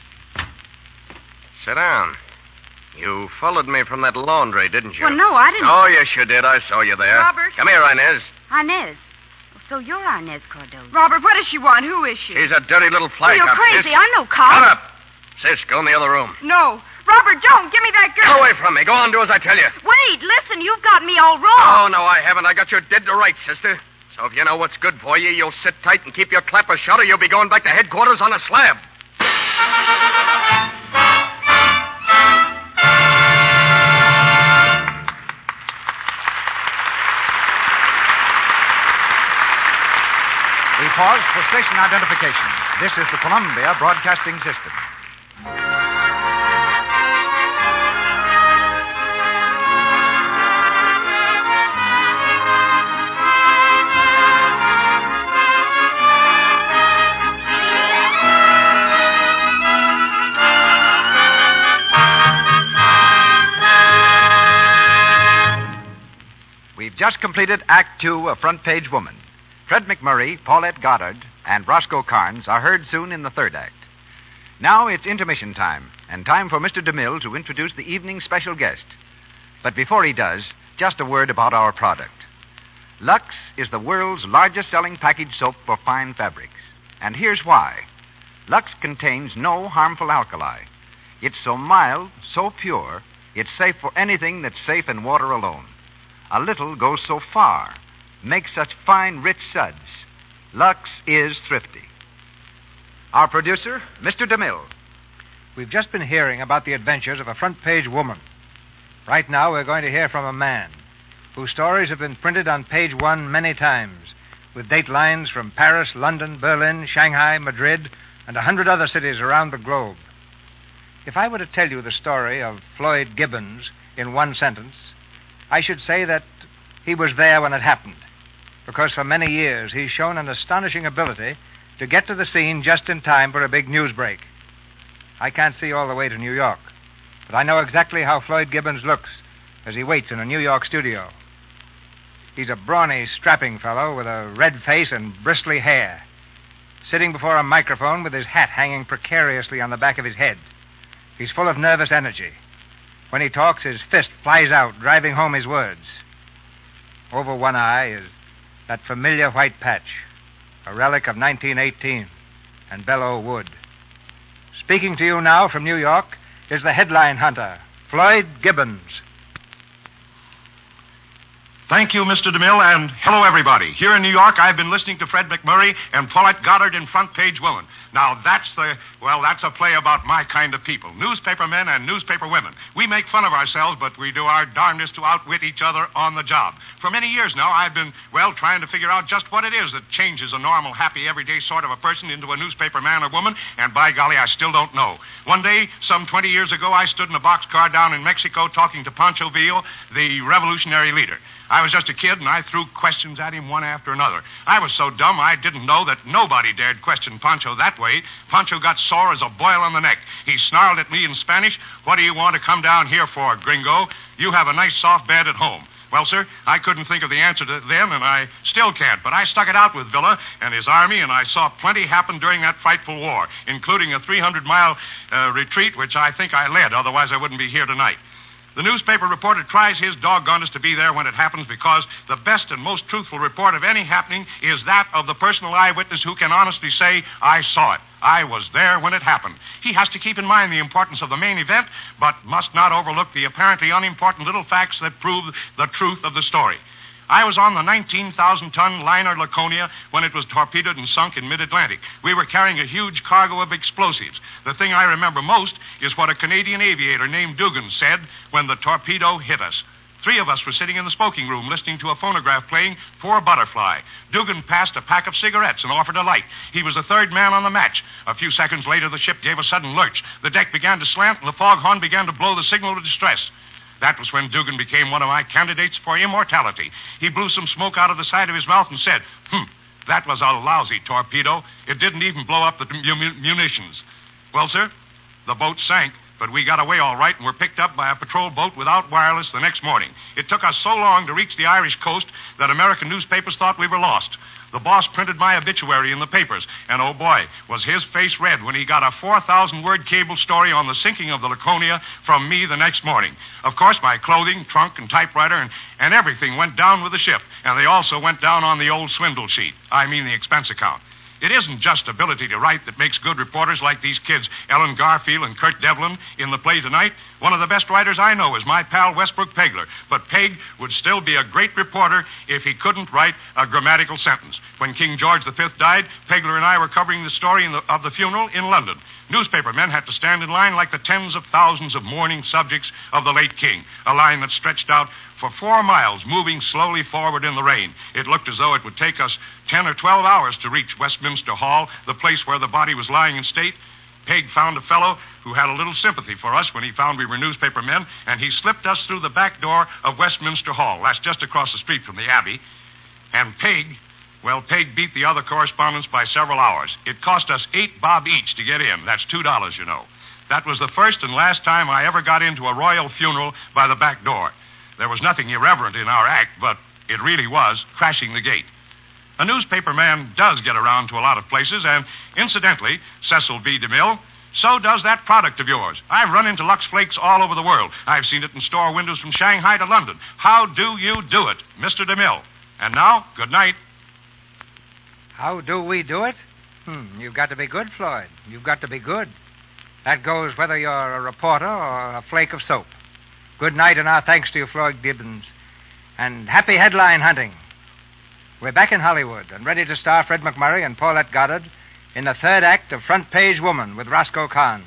Sit down. You followed me from that laundry, didn't you? Well, no, I didn't. Oh, yes, you did. I saw you there. Robert? Come here, Inez. Inez. So you're Inez Cardoza. Robert, what does she want? Who is she? She's a dirty little fly You're cop. crazy. Sis. I'm no cop. Shut up. Sis, go in the other room. No. Robert, don't. Give me that girl. Get away from me. Go on, do as I tell you. Wait, listen. You've got me all wrong. Oh, no, I haven't. I got you dead to rights, sister. So if you know what's good for you, you'll sit tight and keep your clapper shut, or you'll be going back to headquarters on a slab. We pause for station identification. This is the Columbia Broadcasting System. We've just completed Act Two of Front Page Woman. Fred McMurray, Paulette Goddard, and Roscoe Carnes are heard soon in the third act. Now it's intermission time, and time for Mister DeMille to introduce the evening's special guest. But before he does, just a word about our product. Lux is the world's largest selling package soap for fine fabrics. And here's why. Lux contains no harmful alkali. It's so mild, so pure, it's safe for anything that's safe in water alone. A little goes so far. Makes such fine, rich suds. Lux is thrifty. Our producer, Mister DeMille. We've just been hearing about the adventures of a front-page woman. Right now, we're going to hear from a man whose stories have been printed on page one many times, with datelines from Paris, London, Berlin, Shanghai, Madrid, and a hundred other cities around the globe. If I were to tell you the story of Floyd Gibbons in one sentence, I should say that he was there when it happened, because for many years he's shown an astonishing ability to get to the scene just in time for a big news break. I can't see all the way to New York, But I know exactly how Floyd Gibbons looks as he waits in a New York studio. He's a brawny, strapping fellow with a red face and bristly hair, sitting before a microphone with his hat hanging precariously on the back of his head. He's full of nervous energy. When he talks, his fist flies out, driving home his words. Over one eye is that familiar white patch, a relic of nineteen eighteen, and Belleau Wood. Speaking to you now from New York is the headline hunter, Floyd Gibbons. Thank you, Mister DeMille, and hello, everybody. Here in New York, I've been listening to Fred McMurray and Paulette Goddard in Front Page Woman. Now, that's the, well, that's a play about my kind of people, newspaper men and newspaper women. We make fun of ourselves, but we do our darndest to outwit each other on the job. For many years now, I've been, well, trying to figure out just what it is that changes a normal, happy, everyday sort of a person into a newspaper man or woman, and by golly, I still don't know. One day, some twenty years ago, I stood in a boxcar down in Mexico talking to Pancho Villa, the revolutionary leader. I was just a kid, and I threw questions at him one after another. I was so dumb I didn't know that nobody dared question Pancho that way. Pancho got sore as a boil on the neck. He snarled at me in Spanish, "What do you want to come down here for, gringo? You have a nice soft bed at home." Well, sir, I couldn't think of the answer to then, and I still can't. But I stuck it out with Villa and his army, and I saw plenty happen during that frightful war, including a three hundred mile uh, retreat, which I think I led. Otherwise, I wouldn't be here tonight. The newspaper reporter tries his doggonest to be there when it happens because the best and most truthful report of any happening is that of the personal eyewitness who can honestly say, "I saw it. I was there when it happened." He has to keep in mind the importance of the main event, but must not overlook the apparently unimportant little facts that prove the truth of the story. I was on the nineteen thousand ton liner Laconia when it was torpedoed and sunk in mid-Atlantic. We were carrying a huge cargo of explosives. The thing I remember most is what a Canadian aviator named Dugan said when the torpedo hit us. Three of us were sitting in the smoking room listening to a phonograph playing Poor Butterfly. Dugan passed a pack of cigarettes and offered a light. He was the third man on the match. A few seconds later, the ship gave a sudden lurch. The deck began to slant, and the foghorn began to blow the signal of distress. That was when Dugan became one of my candidates for immortality. He blew some smoke out of the side of his mouth and said, "Hmm, that was a lousy torpedo. It didn't even blow up the mun- munitions." Well, sir, the boat sank, but we got away all right and were picked up by a patrol boat without wireless the next morning. It took us so long to reach the Irish coast that American newspapers thought we were lost. The boss printed my obituary in the papers, and oh boy, was his face red when he got a four thousand word cable story on the sinking of the Laconia from me the next morning. Of course, my clothing, trunk, and typewriter and, and everything went down with the ship, and they also went down on the old swindle sheet. I mean the expense account. It isn't just ability to write that makes good reporters like these kids, Ellen Garfield and Kurt Devlin, in the play tonight. One of the best writers I know is my pal Westbrook Pegler. But Peg would still be a great reporter if he couldn't write a grammatical sentence. When King George the Fifth died, Pegler and I were covering the story in the, of the funeral in London. Newspaper men had to stand in line like the tens of thousands of mourning subjects of the late king, a line that stretched out for four miles, moving slowly forward in the rain. It looked as though it would take us ten or twelve hours to reach Westminster Hall, the place where the body was lying in state. Peg found a fellow who had a little sympathy for us when he found we were newspaper men, and he slipped us through the back door of Westminster Hall. That's just across the street from the Abbey. And Peg, well, Peg beat the other correspondents by several hours. It cost us eight bob each to get in. That's two dollars, you know. That was the first and last time I ever got into a royal funeral by the back door. There was nothing irreverent in our act, but it really was crashing the gate. A newspaper man does get around to a lot of places, and incidentally, Cecil B. DeMille, so does that product of yours. I've run into Lux Flakes all over the world. I've seen it in store windows from Shanghai to London. How do you do it, Mister DeMille? And now, good night. How do we do it? Hmm, you've got to be good, Floyd. You've got to be good. That goes whether you're a reporter or a flake of soap. Good night, and our thanks to you, Floyd Gibbons. And happy headline hunting. We're back in Hollywood and ready to star Fred McMurray and Paulette Goddard in the third act of Front Page Woman with Roscoe Carnes.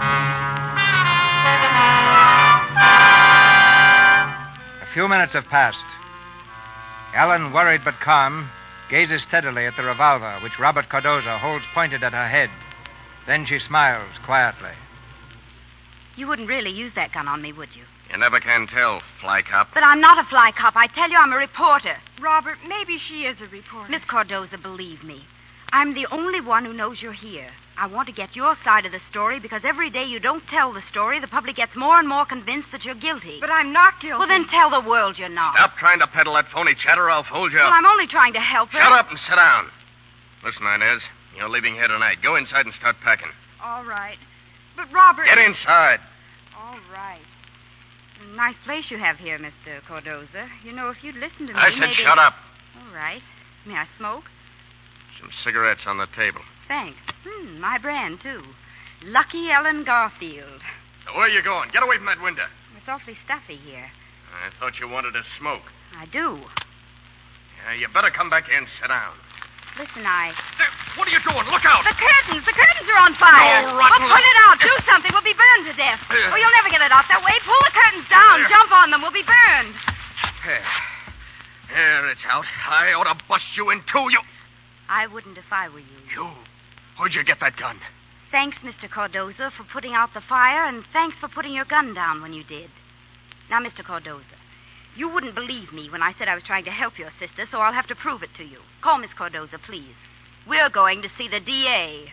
A few minutes have passed. Ellen, worried but calm, gazes steadily at the revolver which Robert Cardoza holds pointed at her head. Then she smiles quietly. You wouldn't really use that gun on me, would you? You never can tell, fly cop. But I'm not a fly cop. I tell you, I'm a reporter. Robert, maybe she is a reporter. Miss Cardoza, believe me. I'm the only one who knows you're here. I want to get your side of the story because every day you don't tell the story, the public gets more and more convinced that you're guilty. But I'm not guilty. Well, then tell the world you're not. Stop trying to peddle that phony chatter or I'll fold you Well, up. I'm only trying to help her. Shut up and sit down. Listen, Inez, you're leaving here tonight. Go inside and start packing. All right. But, Robert... Get inside. All right. Nice place you have here, Mister Cardoza. You know, if you'd listened to me, I said maybe... shut up. All right. May I smoke? Some cigarettes on the table. Thanks. Hmm, my brand, too. Lucky Ellen Garfield. Now, where are you going? Get away from that window. It's awfully stuffy here. I thought you wanted to smoke. I do. Yeah, you better come back here and sit down. Listen, I... There, what are you doing? Look out! The curtains! The curtains are on fire! Oh, rotten Well, put it out. Do something. We'll be burned to death. Yeah. Oh, you'll never get it off that way. Pull the curtains down. There. Jump on them. We'll be burned. There. There, it's out. I ought to bust you in two. You... I wouldn't if I were you. You? Where'd you get that gun? Thanks, Mister Cardoza, for putting out the fire, and thanks for putting your gun down when you did. Now, Mister Cardoza, you wouldn't believe me when I said I was trying to help your sister, so I'll have to prove it to you. Call Miss Cardoza, please. We're going to see the D A.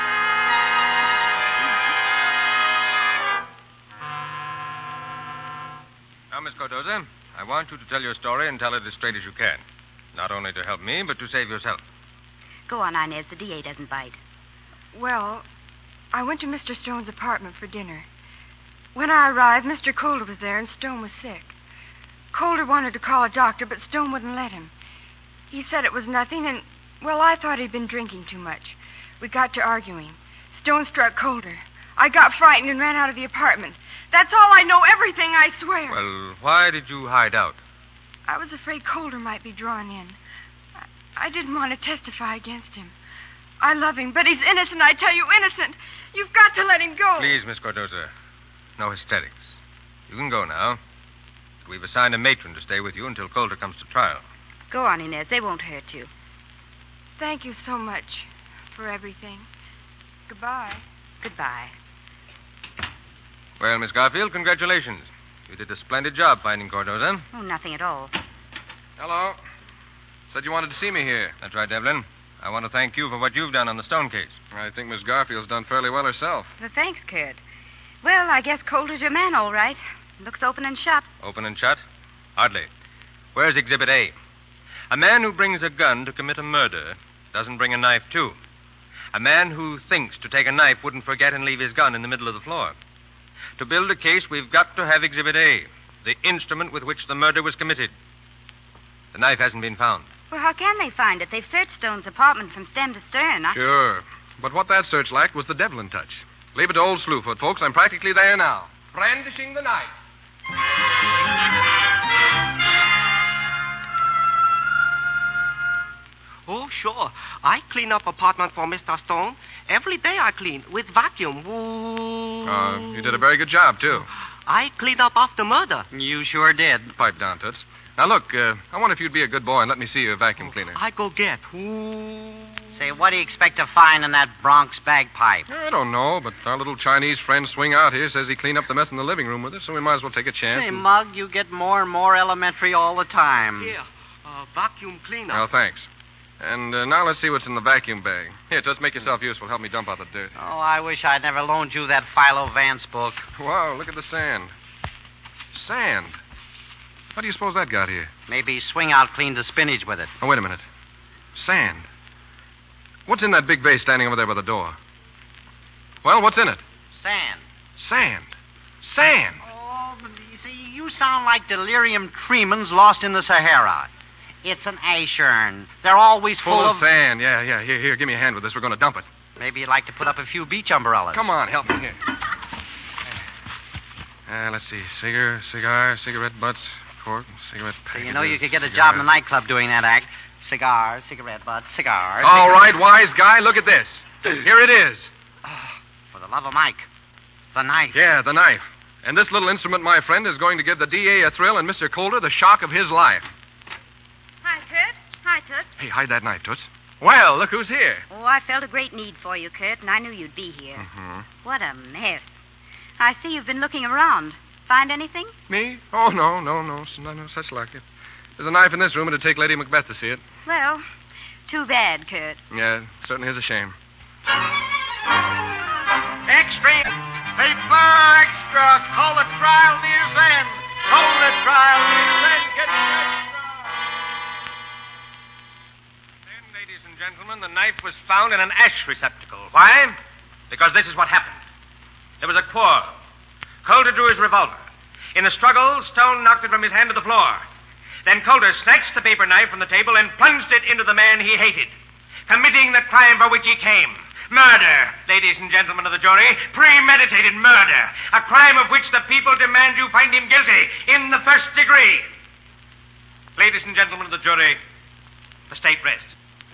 Now, Miss Cardoza, I want you to tell your story and tell it as straight as you can. Not only to help me, but to save yourself. Go on, Inez. The D A doesn't bite. Well, I went to Mister Stone's apartment for dinner. When I arrived, Mister Calder was there, and Stone was sick. Calder wanted to call a doctor, but Stone wouldn't let him. He said it was nothing, and, well, I thought he'd been drinking too much. We got to arguing. Stone struck Calder. I got frightened and ran out of the apartment. That's all I know, everything, I swear. Well, why did you hide out? I was afraid Calder might be drawn in. I, I didn't want to testify against him. I love him, but he's innocent, I tell you, innocent. You've got to let him go. Please, Miss Cardoza, no hysterics. You can go now. We've assigned a matron to stay with you until Calder comes to trial. Go on, Inez. They won't hurt you. Thank you so much for everything. Goodbye. Goodbye. Well, Miss Garfield, congratulations. You did a splendid job finding Cardoza. Oh, nothing at all. Hello. Said you wanted to see me here. That's right, Devlin. I want to thank you for what you've done on the Stone case. I think Miss Garfield's done fairly well herself. Well, thanks, Kurt. Well, I guess Calder's your man, all right. Looks open and shut. Open and shut? Hardly. Where's Exhibit A? A man who brings a gun to commit a murder doesn't bring a knife, too. A man who thinks to take a knife wouldn't forget and leave his gun in the middle of the floor. To build a case, we've got to have Exhibit A, the instrument with which the murder was committed. The knife hasn't been found. Well, how can they find it? They've searched Stone's apartment from stem to stern. I... Sure. But what that search lacked was the Devlin touch. Leave it to old Slewfoot, folks. I'm practically there now. Brandishing the knife. Oh, sure. I clean up apartment for Mister Stone. Every day I clean with vacuum. Ooh. Uh, you did a very good job, too. I cleaned up after murder. You sure did. Pipe down, Toots. Now, look, uh, I wonder if you'd be a good boy and let me see your vacuum cleaner. I go get. Ooh. Say, what do you expect to find in that Bronx bagpipe? I don't know, but our little Chinese friend Swing Out here says he cleaned up the mess in the living room with us, so we might as well take a chance. Say, and... Mug, you get more and more elementary all the time. Here, uh, vacuum cleaner. Well, thanks. And uh, now let's see what's in the vacuum bag. Here, just make yourself useful. Help me dump out the dirt. Oh, I wish I'd never loaned you that Philo Vance book. Wow, look at the sand. Sand? How do you suppose that got here? Maybe Swing Out cleaned the spinach with it. Oh, wait a minute. Sand. What's in that big vase standing over there by the door? Well, what's in it? Sand. Sand. Sand. Oh, but you see, you sound like delirium tremens lost in the Sahara. It's an ash urn. They're always full, full of... of sand. Yeah, yeah. Here, here, give me a hand with this. We're going to dump it. Maybe you'd like to put up a few beach umbrellas. Come on, help me here. Uh, let's see. Cigar, cigar, cigarette butts, cork, cigarette So package. you know you could get a job in the nightclub doing that act. Cigar, cigarette butts, cigar. All cigarette... right, wise guy, look at this. Here it is. For the love of Mike. The knife. Yeah, the knife. And this little instrument, my friend, is going to give the D A a thrill and Mister Calder the shock of his life. Hi, Kurt. Hi, Toots. Hey, hide that knife, Toots. Well, look who's here. Oh, I felt a great need for you, Kurt, and I knew you'd be here. Mm-hmm. What a mess. I see you've been looking around. Find anything? Me? Oh, no, no, no, no, no, such like it. There's a knife in this room. It'd take Lady Macbeth to see it. Well, too bad, Kurt. Yeah, certainly is a shame. Extra. Paper extra. Call the trial near's end. Call the trial near's end. Get the extra. Then, ladies and gentlemen, the knife was found in an ash receptacle. Why? Because this is what happened. There was a quarrel. Coulter drew his revolver. In the struggle, Stone knocked it from his hand to the floor. Then Coulter snatched the paper knife from the table and plunged it into the man he hated, committing the crime for which he came. Murder, ladies and gentlemen of the jury. Premeditated murder. A crime of which the people demand you find him guilty in the first degree. Ladies and gentlemen of the jury, the state rests.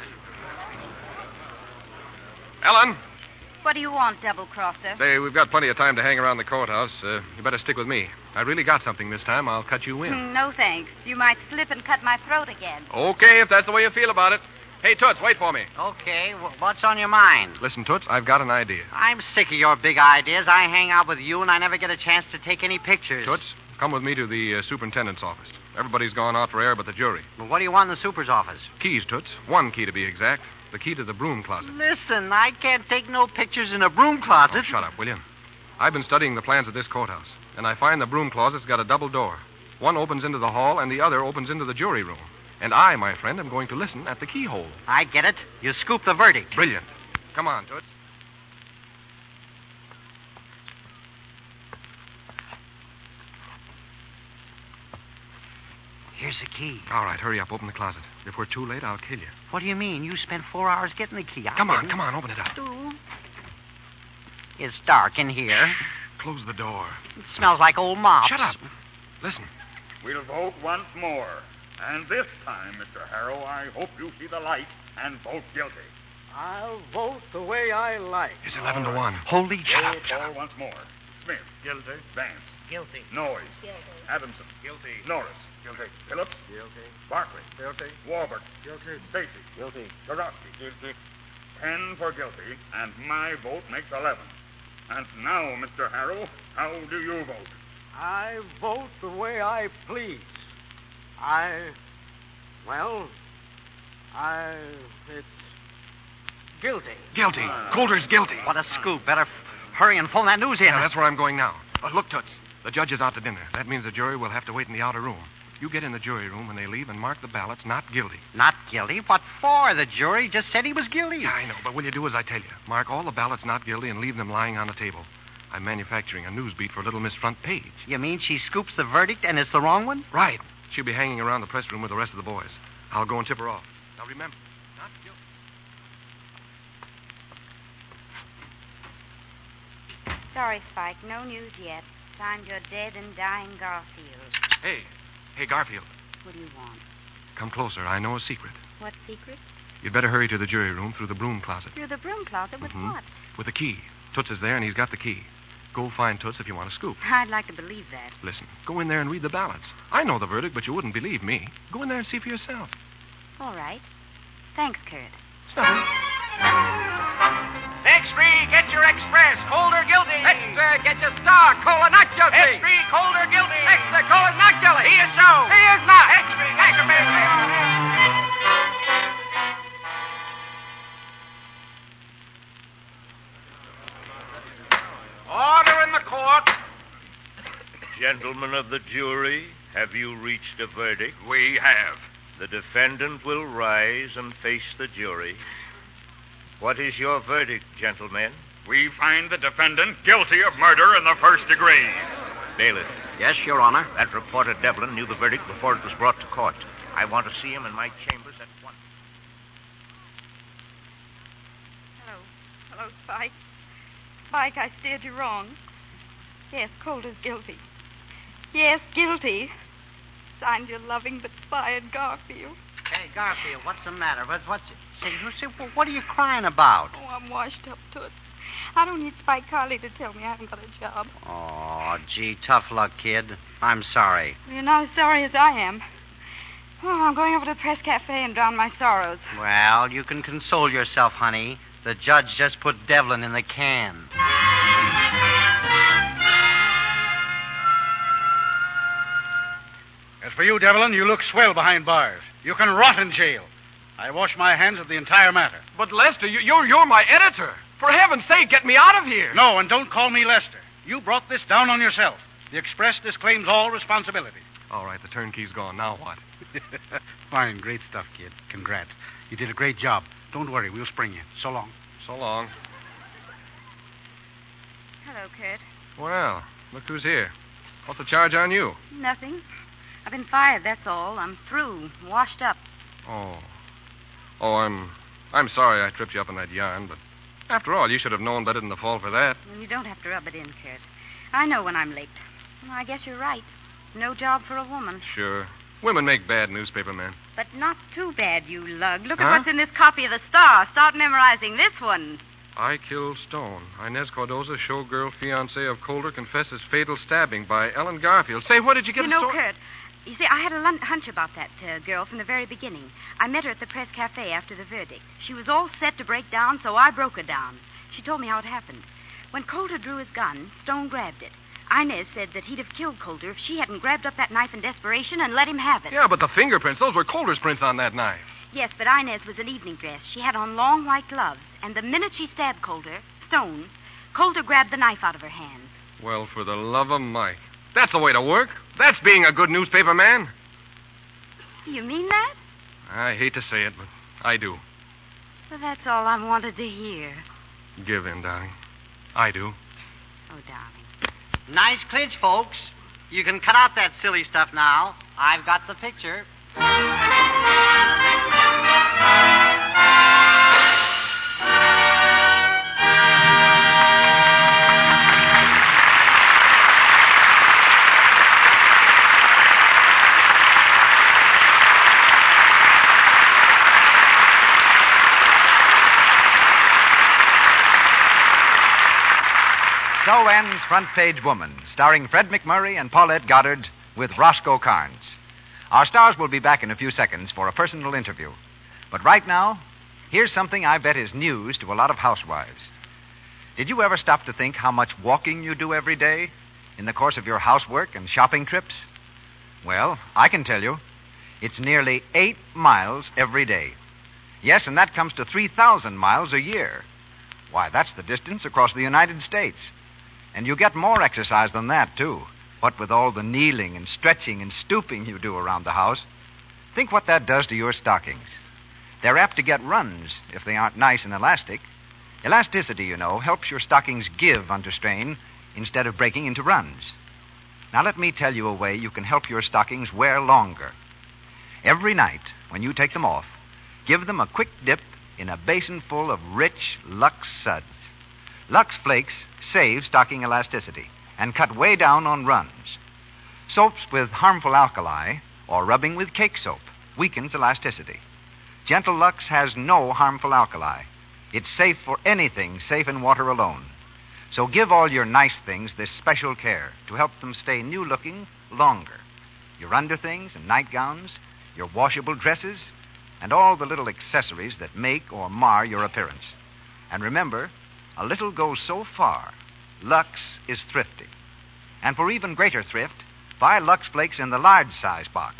Ellen. What do you want, double-crosser? Say, we've got plenty of time to hang around the courthouse. Uh, you better stick with me. I really got something this time. I'll cut you in. Hmm, no, thanks. You might slip and cut my throat again. Okay, if that's the way you feel about it. Hey, Toots, wait for me. Okay, wh- what's on your mind? Listen, Toots, I've got an idea. I'm sick of your big ideas. I hang out with you, and I never get a chance to take any pictures. Toots, come with me to the uh, superintendent's office. Everybody's gone out for air but the jury. Well, what do you want in the super's office? Keys, Toots. One key to be exact. The key to the broom closet. Listen, I can't take no pictures in a broom closet. Oh, shut up, will you? I've been studying the plans of this courthouse, and I find the broom closet's got a double door. One opens into the hall, and the other opens into the jury room. And I, my friend, am going to listen at the keyhole. I get it. You scoop the verdict. Brilliant. Come on, Toots. Here's the key. All right, hurry up. Open the closet. If we're too late, I'll kill you. What do you mean? You spent four hours getting the key. I come on, didn't. come on. Open it up. It's dark in here. Close the door. It smells like old mops. Shut up. Listen. We'll vote once more. And this time, Mister Harrow, I hope you see the light and vote guilty. I'll vote the way I like. It's eleven to one. Holy shut up. Roll call once more. Smith. Guilty. Vance. Guilty. Noyes. Guilty. Adamson. Guilty. Norris. Guilty. Phillips. Guilty. Barkley. Guilty. Warburg. Guilty. Stacy. Guilty. Tarowski. Guilty. Ten for guilty, and my vote makes eleven. And now, Mister Harrow, how do you vote? I vote the way I please. I, well, I, it's guilty. Guilty. Coulter's guilty. What a scoop. Better f- hurry and phone that news in. Yeah, that's where I'm going now. But look, Toots, the judge is out to dinner. That means the jury will have to wait in the outer room. You get in the jury room when they leave and mark the ballots not guilty. Not guilty? What for? The jury just said he was guilty. Yeah, I know, but will you do as I tell you? Mark all the ballots not guilty and leave them lying on the table. I'm manufacturing a news beat for Little Miss Front Page. You mean she scoops the verdict and it's the wrong one? Right. She'll be hanging around the press room with the rest of the boys. I'll go and tip her off. Now remember, not guilty. Sorry, Spike. No news yet. Signed your dead and dying Garfield. Hey. Hey, Garfield. What do you want? Come closer. I know a secret. What secret? You'd better hurry to the jury room through the broom closet. Through the broom closet? With Mhm. what? With the key. Toots is there, and he's got the key. Go find Toots if you want to scoop. I'd like to believe that. Listen, go in there and read the ballots. I know the verdict, but you wouldn't believe me. Go in there and see for yourself. All right. Thanks, Kurt. It's nothing. Extra, get your express. Coulter guilty. Extra, get your star. Cola not guilty. Extra, Coulter guilty. Extra, Cola not guilty. He is so. He is not. Extra, extra, Order in the court. Gentlemen of the jury, have you reached a verdict? We have. The defendant will rise and face the jury. What is your verdict, gentlemen? We find the defendant guilty of murder in the first degree. Bailiff. Yes, Your Honor. That reporter Devlin knew the verdict before it was brought to court. I want to see him in my chambers at once. Hello. Hello, Spike. Spike, I steered you wrong. Yes, Coulter's guilty. Yes, guilty. Signed your loving but fired Garfield. Hey, Garfield, what's the matter? What, what's say, you say, what are you crying about? Oh, I'm washed up to it. I don't need Spike Carley to tell me I haven't got a job. Oh, gee, tough luck, kid. I'm sorry. You're not as sorry as I am. Oh, I'm going over to the Press Cafe and drown my sorrows. Well, you can console yourself, honey. The judge just put Devlin in the can. As for you, Devlin, you look swell behind bars. You can rot in jail. I wash my hands of the entire matter. But, Lester, you, you're, you're my editor. For heaven's sake, get me out of here. No, and don't call me Lester. You brought this down on yourself. The Express disclaims all responsibility. All right, the turnkey's gone. Now what? Fine, great stuff, kid. Congrats. You did a great job. Don't worry, we'll spring you. So long. So long. Hello, Kurt. Well, look who's here. What's the charge on you? Nothing. I've been fired, that's all. I'm through, washed up. Oh. Oh, I'm I'm sorry I tripped you up in that yarn, but after all, you should have known better than to fall for that. Well, you don't have to rub it in, Kurt. I know when I'm late. Well, I guess you're right. No job for a woman. Sure. Women make bad newspaper men. But not too bad, you lug. Look Huh? at what's in this copy of the Star. Start memorizing this one. I killed Stone. Inez Cardoza, showgirl fiancée of Colder, confesses fatal stabbing by Ellen Garfield. Say, where did you get You the know, story? Kurt, you see, I had a lun- hunch about that uh, girl from the very beginning. I met her at the press cafe after the verdict. She was all set to break down, so I broke her down. She told me how it happened. When Coulter drew his gun, Stone grabbed it. Inez said that he'd have killed Coulter if she hadn't grabbed up that knife in desperation and let him have it. Yeah, but the fingerprints, those were Colder's prints on that knife. Yes, but Inez was in evening dress. She had on long white gloves. And the minute she stabbed Coulter, Stone, Coulter grabbed the knife out of her hands. Well, for the love of Mike. That's the way to work. That's being a good newspaper man. You mean that? I hate to say it, but I do. Well, that's all I wanted to hear. Give in, darling. I do. Oh, darling. Nice clinch, folks. You can cut out that silly stuff now. I've got the picture. So ends Front Page Woman, starring Fred McMurray and Paulette Goddard with Roscoe Carnes. Our stars will be back in a few seconds for a personal interview. But right now, here's something I bet is news to a lot of housewives. Did you ever stop to think how much walking you do every day in the course of your housework and shopping trips? Well, I can tell you, it's nearly eight miles every day. Yes, and that comes to three thousand miles a year. Why, that's the distance across the United States. And you get more exercise than that, too. What with all the kneeling and stretching and stooping you do around the house. Think what that does to your stockings. They're apt to get runs if they aren't nice and elastic. Elasticity, you know, helps your stockings give under strain instead of breaking into runs. Now, let me tell you a way you can help your stockings wear longer. Every night, when you take them off, give them a quick dip in a basin full of rich Lux suds. Lux Flakes save stocking elasticity and cut way down on runs. Soaps with harmful alkali or rubbing with cake soap weakens elasticity. Gentle Lux has no harmful alkali. It's safe for anything safe in water alone. So give all your nice things this special care to help them stay new-looking longer. Your underthings and nightgowns, your washable dresses, and all the little accessories that make or mar your appearance. And remember, a little goes so far. Lux is thrifty. And for even greater thrift, buy Lux Flakes in the large size box.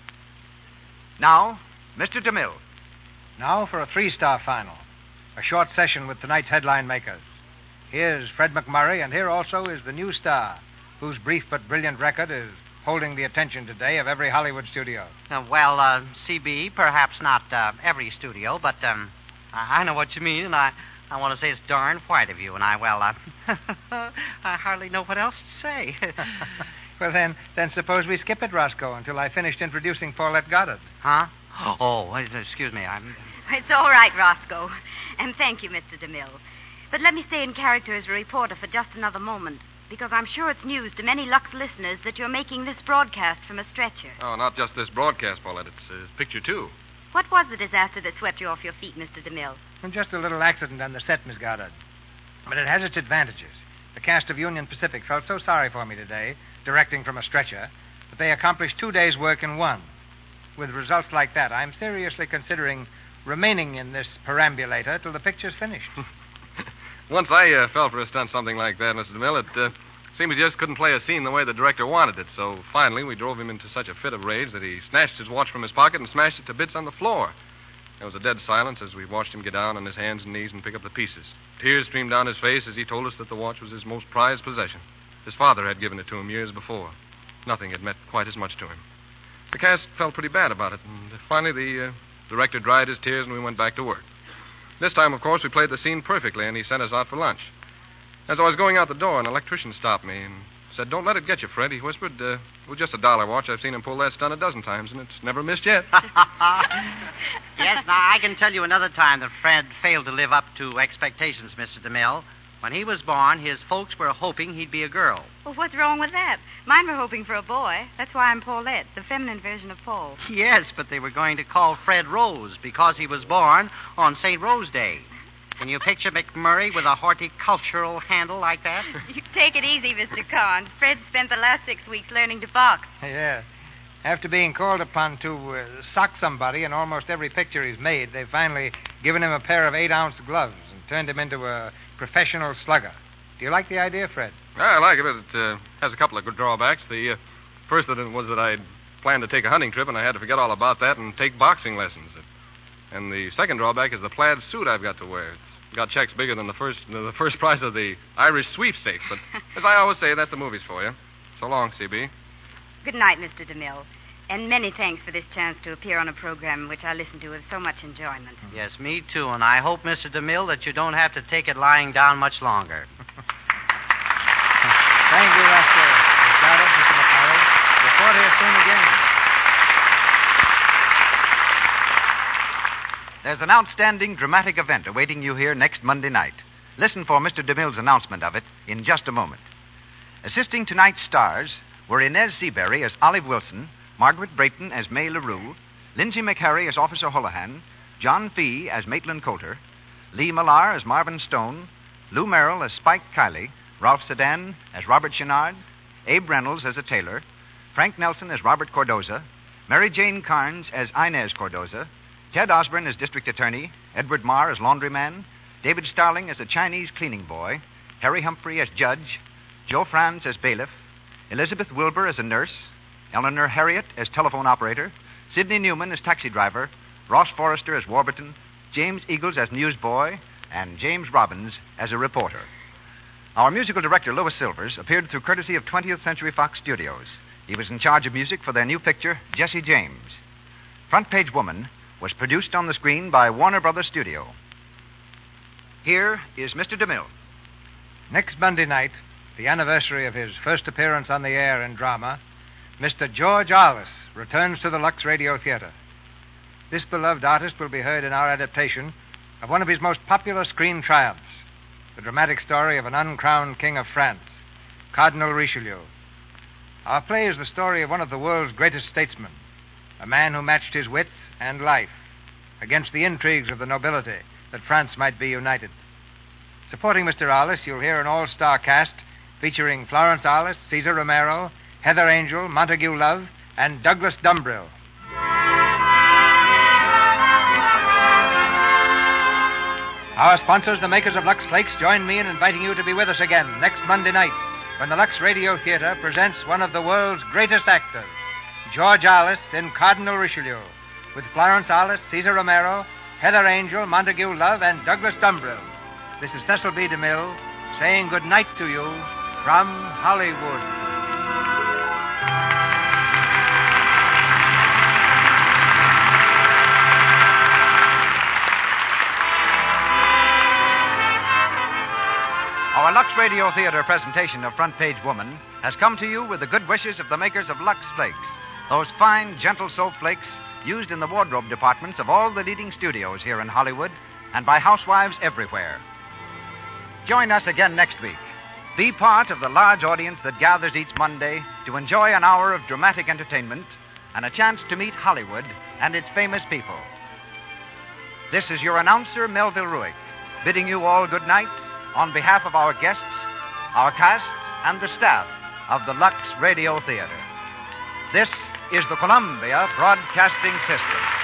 Now, Mister DeMille. Now for a three-star final. A short session with tonight's headline makers. Here's Fred McMurray, and here also is the new star, whose brief but brilliant record is holding the attention today of every Hollywood studio. Uh, well, uh, C B, perhaps not uh, every studio, but um, I I know what you mean, and I, I want to say it's darn white of you, and I, well, uh, I hardly know what else to say. Well, then, then suppose we skip it, Roscoe, until I finished introducing Paulette Goddard. Huh? Oh, excuse me, I'm... It's all right, Roscoe. And thank you, Mister DeMille. But let me stay in character as a reporter for just another moment, because I'm sure it's news to many Lux listeners that you're making this broadcast from a stretcher. Oh, not just this broadcast, Paulette. It's uh, picture, too. What was the disaster that swept you off your feet, Mister DeMille? Just a little accident on the set, Miss Goddard. But it has its advantages. The cast of Union Pacific felt so sorry for me today, directing from a stretcher, that they accomplished two days' work in one. With results like that, I'm seriously considering remaining in this perambulator till the picture's finished. Once I uh, fell for a stunt something like that, Mister DeMille, it uh, seemed we just couldn't play a scene the way the director wanted it. So finally, we drove him into such a fit of rage that he snatched his watch from his pocket and smashed it to bits on the floor. There was a dead silence as we watched him get down on his hands and knees and pick up the pieces. Tears streamed down his face as he told us that the watch was his most prized possession. His father had given it to him years before. Nothing had meant quite as much to him. The cast felt pretty bad about it, and finally the uh, director dried his tears and we went back to work. This time, of course, we played the scene perfectly, and he sent us out for lunch. As I was going out the door, an electrician stopped me and said, "Don't let it get you, Fred." He whispered, uh, "Well, just a dollar watch. I've seen him pull that stunt a dozen times, and it's never missed yet." Yes, now I can tell you another time that Fred failed to live up to expectations, Mister DeMille. When he was born, his folks were hoping he'd be a girl. Well, what's wrong with that? Mine were hoping for a boy. That's why I'm Paulette, the feminine version of Paul. Yes, but they were going to call Fred Rose because he was born on Saint Rose Day. Can you picture McMurray with a horticultural handle like that? You take it easy, Mister Carnes. Fred spent the last six weeks learning to box. Yeah. After being called upon to uh, sock somebody in almost every picture he's made, they've finally given him a pair of eight-ounce gloves and turned him into a professional slugger. Do you like the idea, Fred? I like it, but it uh, has a couple of good drawbacks. The uh, first of them was that I'd planned to take a hunting trip, and I had to forget all about that and take boxing lessons. And the second drawback is the plaid suit I've got to wear. It's got checks bigger than the first the first prize of the Irish sweepstakes. But as I always say, that's the movies for you. So long, C B. Good night, Mister DeMille. And many thanks for this chance to appear on a program which I listen to with so much enjoyment. Yes, me too. And I hope, Mister DeMille, that you don't have to take it lying down much longer. Thank you, Mister Mister Mister McMurray. Report here soon again. There's an outstanding dramatic event awaiting you here next Monday night. Listen for Mister DeMille's announcement of it in just a moment. Assisting tonight's stars were Inez Seabury as Olive Wilson, Margaret Brayton as May LaRue, Lindsay McHarry as Officer Holohan, John Fee as Maitland Coulter, Lee Millar as Marvin Stone, Lou Merrill as Spike Kiley, Ralph Sedan as Robert Chenard, Abe Reynolds as a tailor, Frank Nelson as Robert Cordoza, Mary Jane Carnes as Inez Cordoza, Ted Osborne as District Attorney, Edward Marr as Laundryman, David Starling as a Chinese cleaning boy, Harry Humphrey as Judge, Joe Franz as Bailiff, Elizabeth Wilbur as a nurse, Eleanor Harriet as telephone operator, Sidney Newman as taxi driver, Ross Forrester as Warburton, James Eagles as newsboy, and James Robbins as a reporter. Our musical director, Louis Silvers, appeared through courtesy of twentieth Century Fox Studios. He was in charge of music for their new picture, Jesse James. Front Page Woman was produced on the screen by Warner Brothers Studio. Here is Mister DeMille. Next Monday night, the anniversary of his first appearance on the air in drama, Mister George Arliss returns to the Lux Radio Theater. This beloved artist will be heard in our adaptation of one of his most popular screen triumphs, the dramatic story of an uncrowned king of France, Cardinal Richelieu. Our play is the story of one of the world's greatest statesmen, a man who matched his wit and life against the intrigues of the nobility that France might be united. Supporting Mister Arliss, you'll hear an all-star cast featuring Florence Arliss, Cesar Romero, Heather Angel, Montague Love, and Douglas Dumbrill. Our sponsors, the makers of Lux Flakes, join me in inviting you to be with us again next Monday night when the Lux Radio Theater presents one of the world's greatest actors, George Arliss in Cardinal Richelieu, with Florence Arliss, Cesar Romero, Heather Angel, Montague Love, and Douglas Dumbrill. This is Cecil B. DeMille saying good night to you from Hollywood. Our Lux Radio Theater presentation of Front Page Woman has come to you with the good wishes of the makers of Lux Flakes, those fine, gentle soap flakes used in the wardrobe departments of all the leading studios here in Hollywood and by housewives everywhere. Join us again next week. Be part of the large audience that gathers each Monday to enjoy an hour of dramatic entertainment and a chance to meet Hollywood and its famous people. This is your announcer, Melville Ruick, bidding you all good night on behalf of our guests, our cast, and the staff of the Lux Radio Theater. This is the Columbia Broadcasting System.